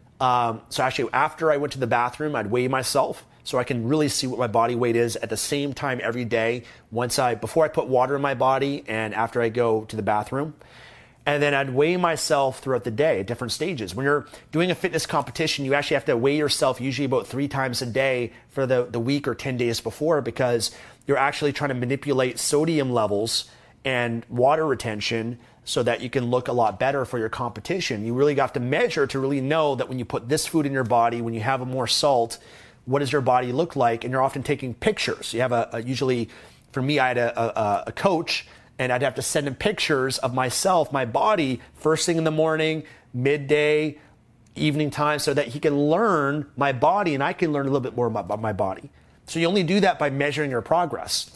Um, so actually after I went to the bathroom, I'd weigh myself so I can really see what my body weight is at the same time every day. Once I, before I put water in my body and after I go to the bathroom. And then I'd weigh myself throughout the day at different stages. When you're doing a fitness competition, you actually have to weigh yourself usually about three times a day for the, the week or ten days before, because you're actually trying to manipulate sodium levels and water retention so that you can look a lot better for your competition. You really have to measure to really know that when you put this food in your body, when you have more salt, what does your body look like? And you're often taking pictures. You have a, a usually, for me, I had a, a, a coach, and I'd have to send him pictures of myself, my body, first thing in the morning, midday, evening time, so that he can learn my body and I can learn a little bit more about my body. So you only do that by measuring your progress.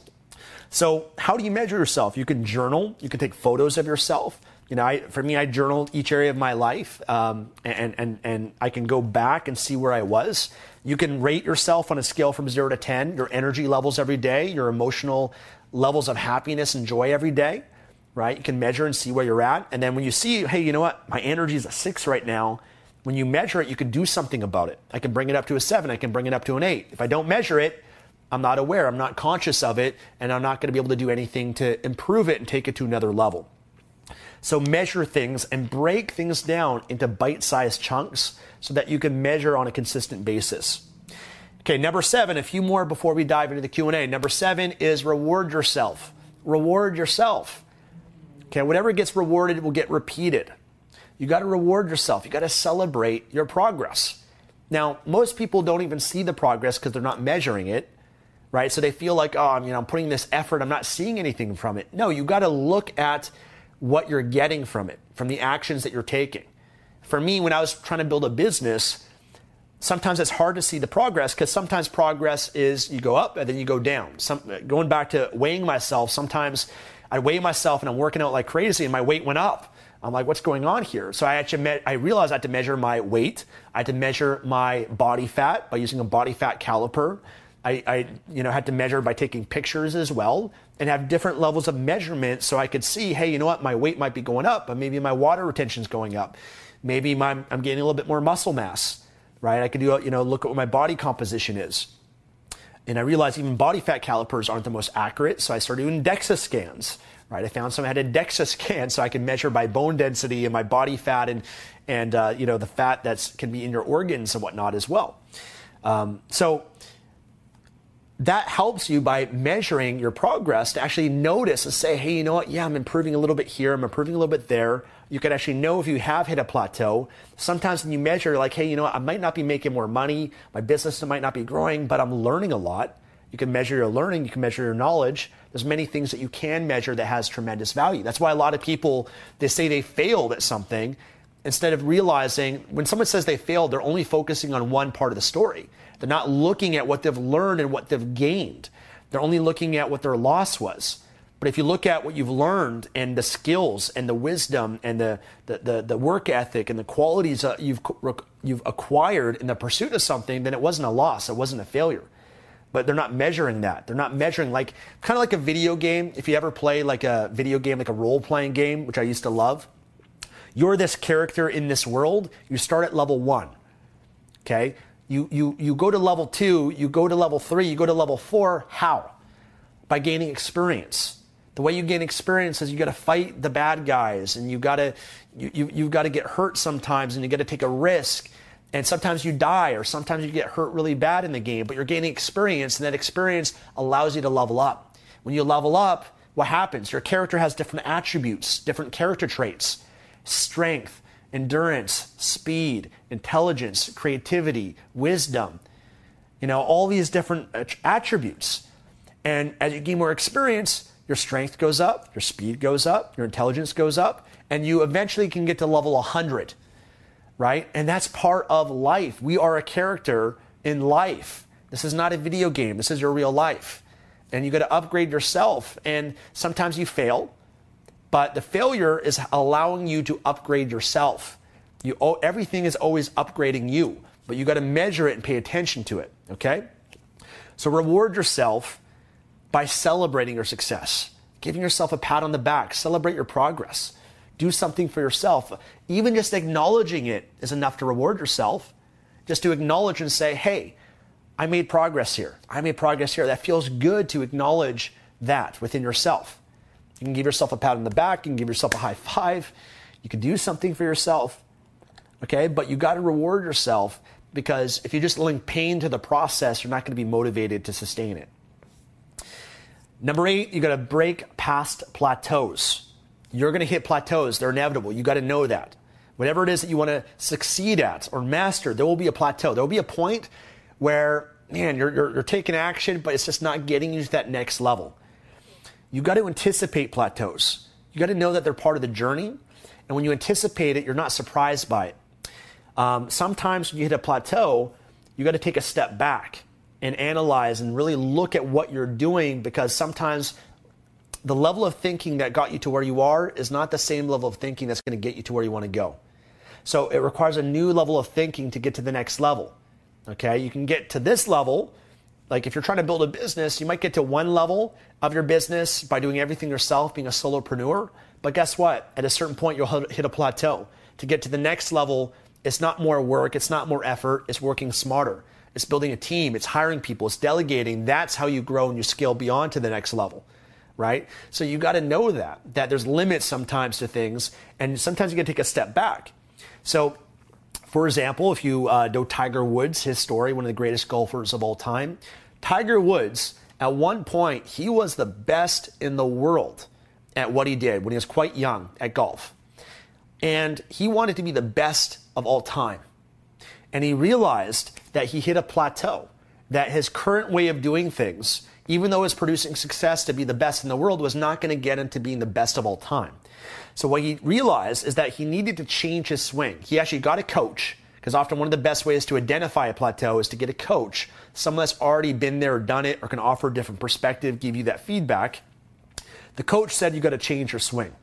So how do you measure yourself? You can journal. You can take photos of yourself. You know, I, for me, I journal each area of my life, um, and, and, and I can go back and see where I was. You can rate yourself on a scale from zero to ten, your energy levels every day, your emotional levels of happiness and joy every day, right? You can measure and see where you're at. And then when you see, hey, you know what? My energy is a six right now. When you measure it, you can do something about it. I can bring it up to a seven. I can bring it up to an eight. If I don't measure it, I'm not aware. I'm not conscious of it. And I'm not going to be able to do anything to improve it and take it to another level. So measure things and break things down into bite-sized chunks so that you can measure on a consistent basis. Okay, number seven, a few more before we dive into the Q and A. Number seven is reward yourself. Reward yourself. Okay, whatever gets rewarded will get repeated. You got to reward yourself. You got to celebrate your progress. Now, most people don't even see the progress because they're not measuring it, right? So they feel like, oh, I'm, you know, I'm putting this effort. I'm not seeing anything from it. No, you got to look at what you're getting from it, from the actions that you're taking. For me, when I was trying to build a business, sometimes it's hard to see the progress because sometimes progress is you go up and then you go down. Some, going back to weighing myself, sometimes I weigh myself and I'm working out like crazy and my weight went up. I'm like, what's going on here? So I actually me- I realized I had to measure my weight. I had to measure my body fat by using a body fat caliper. I, I you know, had to measure by taking pictures as well and have different levels of measurement so I could see, hey, you know what? My weight might be going up, but maybe my water retention is going up. Maybe my, I'm gaining a little bit more muscle mass, right? I could do, you know, look at what my body composition is. And I realized even body fat calipers aren't the most accurate, so I started doing DEXA scans. Right, I found someone had a DEXA scan so I can measure my bone density and my body fat and, and uh, you know, the fat that can be in your organs and whatnot as well. Um, so that helps you by measuring your progress to actually notice and say, hey, you know what? Yeah, I'm improving a little bit here. I'm improving a little bit there. You can actually know if you have hit a plateau. Sometimes when you measure like, hey, you know what? I might not be making more money. My business might not be growing, but I'm learning a lot. You can measure your learning. You can measure your knowledge. There's many things that you can measure that has tremendous value. That's why a lot of people, they say they failed at something instead of realizing when someone says they failed, they're only focusing on one part of the story. They're not looking at what they've learned and what they've gained. They're only looking at what their loss was. But if you look at what you've learned and the skills and the wisdom and the, the, the, the work ethic and the qualities that you've, you've acquired in the pursuit of something, then it wasn't a loss. It wasn't a failure. But they're not measuring that. They're not measuring like, kind of like a video game. If you ever play like a video game, like a role-playing game, which I used to love, you're this character in this world. You start at level one, okay? You, you, you go to level two, you go to level three, you go to level four. How? By gaining experience. The way you gain experience is you got to fight the bad guys, and you got to you, you you've got to get hurt sometimes, and you got to take a risk. And sometimes you die, or sometimes you get hurt really bad in the game, but you're gaining experience, and that experience allows you to level up. When you level up, what happens? Your character has different attributes, different character traits: strength, endurance, speed, intelligence, creativity, wisdom. You know, all these different attributes. And as you gain more experience, your strength goes up, your speed goes up, your intelligence goes up, and you eventually can get to level one hundred. Right? And that's part of life. We are a character in life. This is not a video game. This is your real life. And you got to upgrade yourself. And sometimes you fail, but the failure is allowing you to upgrade yourself. You oh, everything is always upgrading you, but you got to measure it and pay attention to it. Okay? So reward yourself by celebrating your success, giving yourself a pat on the back, celebrate your progress. Do something for yourself. Even just acknowledging it is enough to reward yourself. Just to acknowledge and say, hey, I made progress here. I made progress here. That feels good to acknowledge that within yourself. You can give yourself a pat on the back. You can give yourself a high five. You can do something for yourself. Okay, but you got to reward yourself, because if you just link pain to the process, you're not going to be motivated to sustain it. Number eight, you got to break past plateaus. You're going to hit plateaus. They're inevitable. You got to know that. Whatever it is that you want to succeed at or master, there will be a plateau. There will be a point where, man, you're, you're, you're taking action, but it's just not getting you to that next level. You got to anticipate plateaus. You got to know that they're part of the journey. And when you anticipate it, you're not surprised by it. Um, sometimes when you hit a plateau, you got to take a step back and analyze and really look at what you're doing, because sometimes the level of thinking that got you to where you are is not the same level of thinking that's going to get you to where you want to go. So it requires a new level of thinking to get to the next level. Okay, you can get to this level Like if you're trying to build a business, you might get to one level of your business by doing everything yourself, being a solopreneur. But guess what? At a certain point, you'll hit a plateau. To get to the next level, it's not more work, it's not more effort, it's working smarter. It's building a team, it's hiring people, it's delegating. That's how you grow and you scale beyond to the next level, right? So you got to know that, that there's limits sometimes to things, and sometimes you got to take a step back. So, for example, if you uh, know Tiger Woods, his story, one of the greatest golfers of all time, Tiger Woods, at one point, he was the best in the world at what he did when he was quite young at golf. And he wanted to be the best of all time. And he realized that he hit a plateau, that his current way of doing things, even though it was producing success to be the best in the world, was not going to get him to being the best of all time. So what he realized is that he needed to change his swing. He actually got a coach, because often one of the best ways to identify a plateau is to get a coach, someone that's already been there or done it or can offer a different perspective, give you that feedback. The coach said you got to change your swing.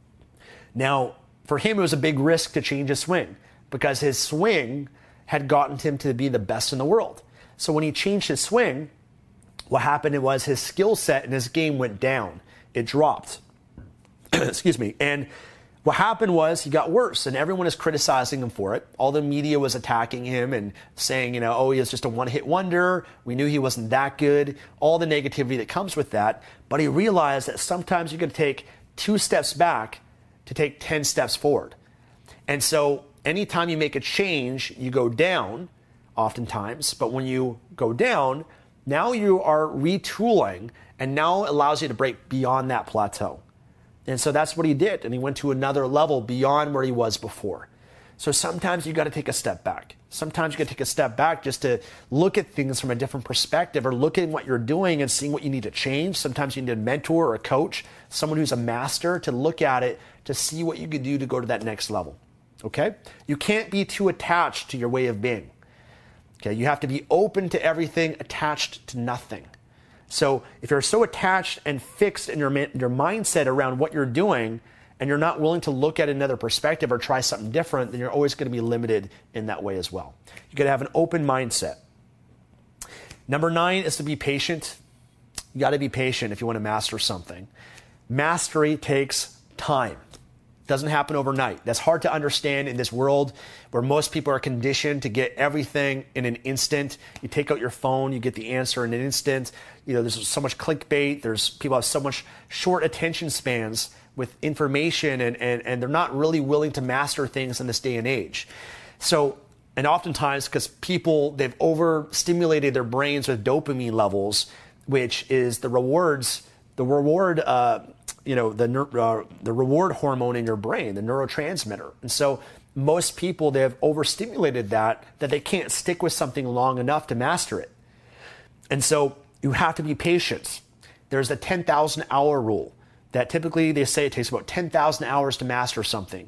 Now, for him, it was a big risk to change his swing because his swing had gotten him to be the best in the world. So when he changed his swing, what happened was his skill set and his game went down. It dropped. Excuse me. And what happened was he got worse, and everyone is criticizing him for it. All the media was attacking him and saying, you know, oh, he is just a one-hit wonder. We knew he wasn't that good. All the negativity that comes with that. But he realized that sometimes you can take two steps back to take ten steps forward. And so anytime you make a change, you go down oftentimes. But when you go down, now you are retooling, and now it allows you to break beyond that plateau. And so that's what he did. And he went to another level beyond where he was before. So sometimes you got to take a step back. Sometimes you got to take a step back just to look at things from a different perspective, or look at what you're doing and seeing what you need to change. Sometimes you need a mentor or a coach, someone who's a master, to look at it, to see what you could do to go to that next level. Okay? You can't be too attached to your way of being. Okay? You have to be open to everything, attached to nothing. So if you're so attached and fixed in your, your mindset around what you're doing, and you're not willing to look at another perspective or try something different, then you're always going to be limited in that way as well. You got to have an open mindset. Number nine is to be patient. You got to be patient if you want to master something. Mastery takes time. It doesn't happen overnight. That's hard to understand in this world where most people are conditioned to get everything in an instant. You take out your phone, you get the answer in an instant. You know, there's so much clickbait. There's people have so much short attention spans with information, and, and, and they're not really willing to master things in this day and age. So, and oftentimes because people, they've overstimulated their brains with dopamine levels, which is the rewards, the reward, uh, you know, the uh, the reward hormone in your brain, the neurotransmitter. And so most people, they have overstimulated that, that they can't stick with something long enough to master it. And so you have to be patient. There's a ten thousand hour rule that typically they say it takes about ten thousand hours to master something.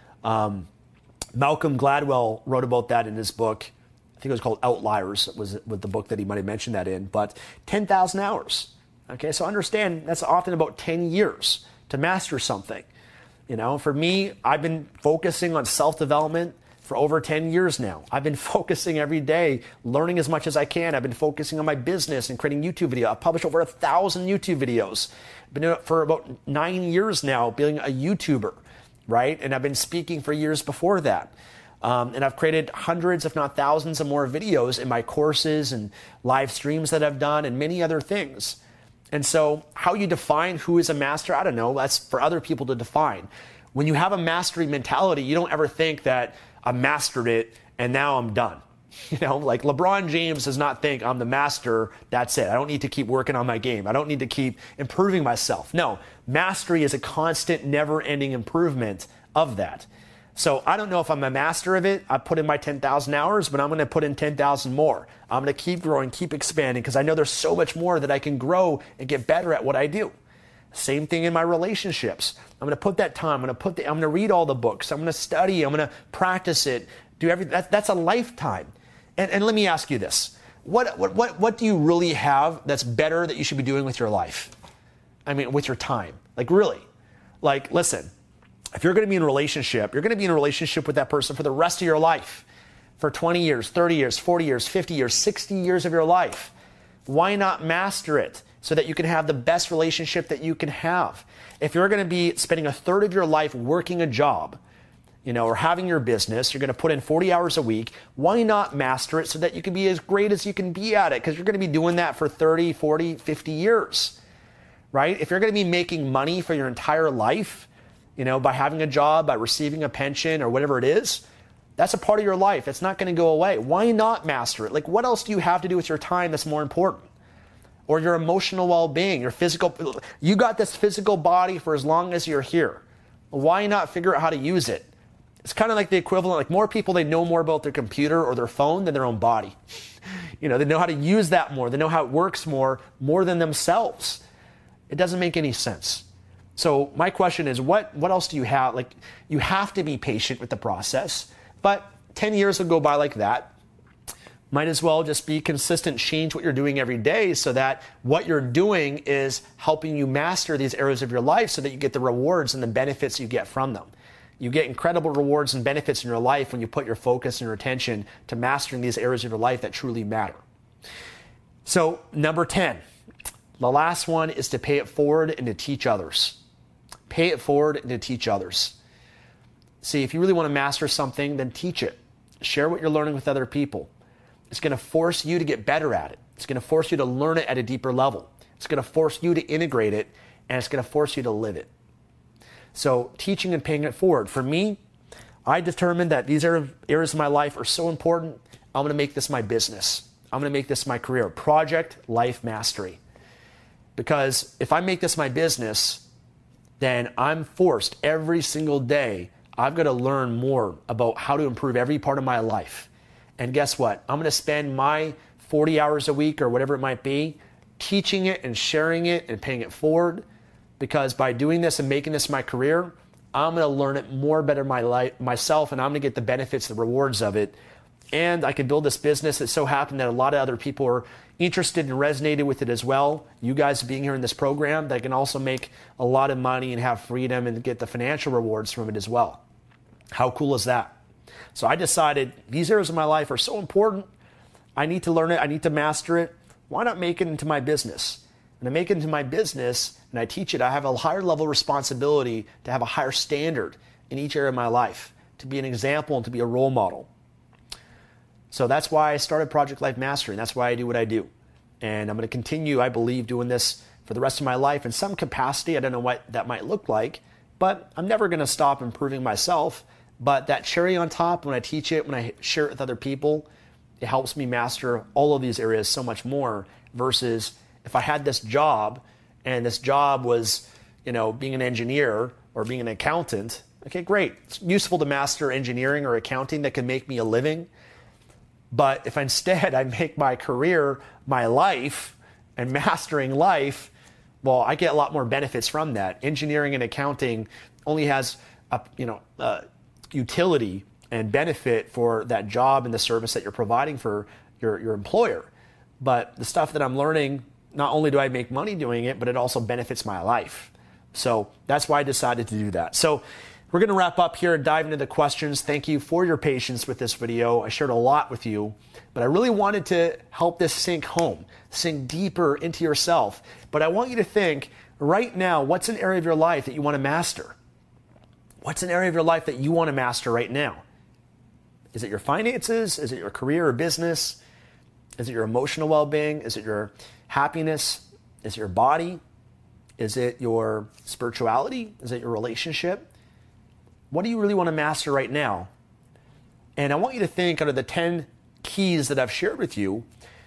Um, Malcolm Gladwell wrote about that in his book. I think it was called Outliers, was with the book that he might have mentioned that in, but ten thousand hours. Okay, so understand that's often about ten years to master something. You know, for me, I've been focusing on self-development for over ten years now. I've been focusing every day, learning as much as I can. I've been focusing on my business and creating YouTube videos. I've published over a thousand YouTube videos. I've been doing it for about nine years now, being a YouTuber, right? And I've been speaking for years before that. Um, and I've created hundreds, if not thousands of more videos in my courses and live streams that I've done and many other things. And so how you define who is a master, I don't know. That's for other people to define. When you have a mastery mentality, you don't ever think that I mastered it and now I'm done. You know, like LeBron James does not think I'm the master, that's it. I don't need to keep working on my game. I don't need to keep improving myself. No, mastery is a constant, never-ending improvement of that. So I don't know if I'm a master of it. I put in my ten thousand hours, but I'm going to put in ten thousand more. I'm going to keep growing, keep expanding, because I know there's so much more that I can grow and get better at what I do. Same thing in my relationships. I'm going to put that time. I'm going to put the, I'm going to read all the books. I'm going to study. I'm going to practice it. Do everything. That, that's a lifetime. And, and let me ask you this: what, what what what do you really have that's better that you should be doing with your life? I mean, with your time. Like really, like listen. If you're going to be in a relationship, you're going to be in a relationship with that person for the rest of your life, for twenty years, thirty years, forty years, fifty years, sixty years of your life. Why not master it so that you can have the best relationship that you can have? If you're going to be spending a third of your life working a job, you know, or having your business, you're going to put in forty hours a week, why not master it so that you can be as great as you can be at it? Because you're going to be doing that for thirty, forty, fifty years, right? If you're going to be making money for your entire life, you know, by having a job, by receiving a pension or whatever it is, that's a part of your life. It's not going to go away. Why not master it? Like, what else do you have to do with your time that's more important? Or your emotional well-being, your physical, you got this physical body for as long as you're here. Why not figure out how to use it? It's kind of like the equivalent, like more people, they know more about their computer or their phone than their own body. You know, they know how to use that more. They know how it works more, more than themselves. It doesn't make any sense. So my question is, what, what else do you have? Like, you have to be patient with the process, but ten years will go by like that. Might as well just be consistent, change what you're doing every day so that what you're doing is helping you master these areas of your life so that you get the rewards and the benefits you get from them. You get incredible rewards and benefits in your life when you put your focus and your attention to mastering these areas of your life that truly matter. So number ten, the last one is to pay it forward and to teach others. Pay it forward and to teach others. See, if you really want to master something, then teach it. Share what you're learning with other people. It's going to force you to get better at it. It's going to force you to learn it at a deeper level. It's going to force you to integrate it, and it's going to force you to live it. So teaching and paying it forward. For me, I determined that these areas of my life are so important, I'm going to make this my business. I'm going to make this my career. Project Life Mastery. Because if I make this my business, then I'm forced every single day, I've got to learn more about how to improve every part of my life. And guess what? I'm going to spend my forty hours a week or whatever it might be teaching it and sharing it and paying it forward. Because by doing this and making this my career, I'm going to learn it more better my life, myself, and I'm going to get the benefits, the rewards of it. And I can build this business. It so happened that a lot of other people are interested and resonated with it as well. You guys being here in this program, that can also make a lot of money and have freedom and get the financial rewards from it as well. How cool is that? So I decided these areas of my life are so important. I need to learn it. I need to master it. Why not make it into my business? And I make it into my business and I teach it. I have a higher level of responsibility to have a higher standard in each area of my life, to be an example and to be a role model. So that's why I started Project Life Mastery, and that's why I do what I do. And I'm going to continue, I believe, doing this for the rest of my life in some capacity. I don't know what that might look like, but I'm never going to stop improving myself. But that cherry on top, when I teach it, when I share it with other people, it helps me master all of these areas so much more versus if I had this job and this job was, you know, being an engineer or being an accountant. Okay, great. It's useful to master engineering or accounting that can make me a living. But if instead I make my career my life and mastering life, well, I get a lot more benefits from that. Engineering and accounting only has a, you know, uh, utility and benefit for that job and the service that you're providing for your, your employer. But the stuff that I'm learning, not only do I make money doing it, but it also benefits my life. So that's why I decided to do that. So we're going to wrap up here and dive into the questions. Thank you for your patience with this video. I shared a lot with you, but I really wanted to help this sink home, sink deeper into yourself. But I want you to think right now, what's an area of your life that you want to master? What's an area of your life that you want to master right now? Is it your finances? Is it your career or business? Is it your emotional well-being? Is it your happiness? Is it your body? Is it your spirituality? Is it your relationship? What do you really want to master right now? And I want you to think out of the ten keys that I've shared with you,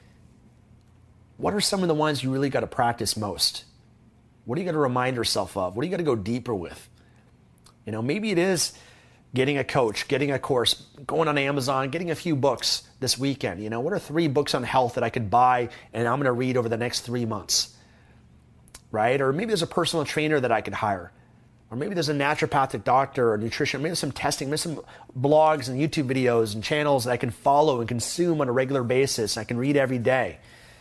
what are some of the ones you really got to practice most? What do you got to remind yourself of? What do you got to go deeper with? You know, maybe it is getting a coach, getting a course, going on Amazon, getting a few books this weekend. You know, what are three books on health that I could buy and I'm going to read over the next three months? Right? Or maybe there's a personal trainer that I could hire. Or maybe there's a naturopathic doctor or nutrition, maybe some testing, maybe some blogs and YouTube videos and channels that I can follow and consume on a regular basis. I can read every day.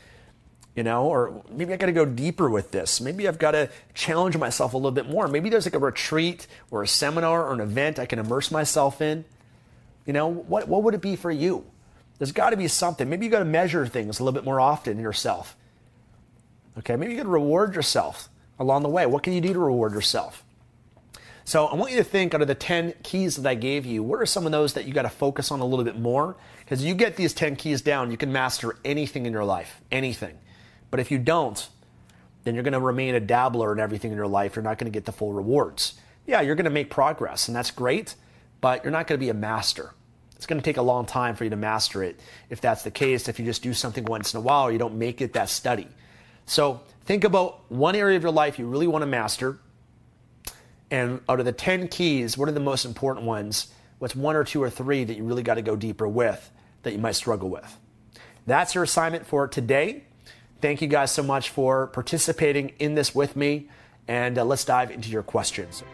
You know, or maybe I got to go deeper with this. Maybe I've got to challenge myself a little bit more. Maybe there's like a retreat or a seminar or an event I can immerse myself in. You know, what, what would it be for you? There's got to be something. Maybe you got to measure things a little bit more often in yourself. Okay, maybe you could reward yourself along the way. What can you do to reward yourself? So I want you to think, out of the ten keys that I gave you, what are some of those that you got to focus on a little bit more? Because you get these ten keys down, you can master anything in your life, anything. But if you don't, then you're going to remain a dabbler in everything in your life. You're not going to get the full rewards. Yeah, you're going to make progress, and that's great, but you're not going to be a master. It's going to take a long time for you to master it. If that's the case, if you just do something once in a while, you don't make it that study. So think about one area of your life you really want to master. And out of the ten keys, what are the most important ones? What's one or two or three that you really got to go deeper with that you might struggle with? That's your assignment for today. Thank you guys so much for participating in this with me. And uh, let's dive into your questions.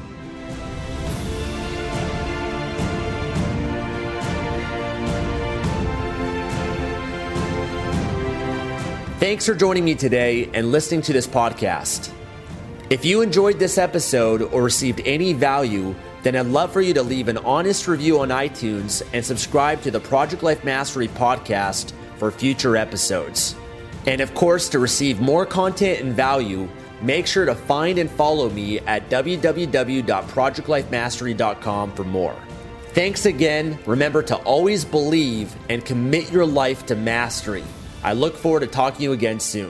Thanks for joining me today and listening to this podcast. If you enjoyed this episode or received any value, then I'd love for you to leave an honest review on iTunes and subscribe to the Project Life Mastery podcast for future episodes. And of course, to receive more content and value, make sure to find and follow me at w w w dot project life mastery dot com for more. Thanks again. Remember to always believe and commit your life to mastery. I look forward to talking to you again soon.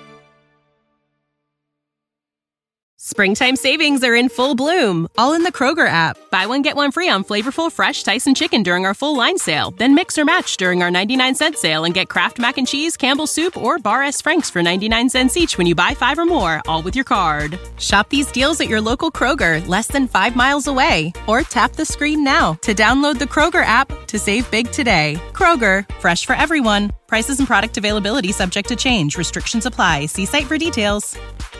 Springtime savings are in full bloom, all in the Kroger app. Buy one, get one free on flavorful, fresh Tyson chicken during our full line sale. Then mix or match during our ninety-nine cent sale and get Kraft Mac and Cheese, Campbell's Soup, or Bar S. Frank's for ninety-nine cents each when you buy five or more, all with your card. Shop these deals at your local Kroger, less than five miles away. Or tap the screen now to download the Kroger app to save big today. Kroger, fresh for everyone. Prices and product availability subject to change. Restrictions apply. See site for details.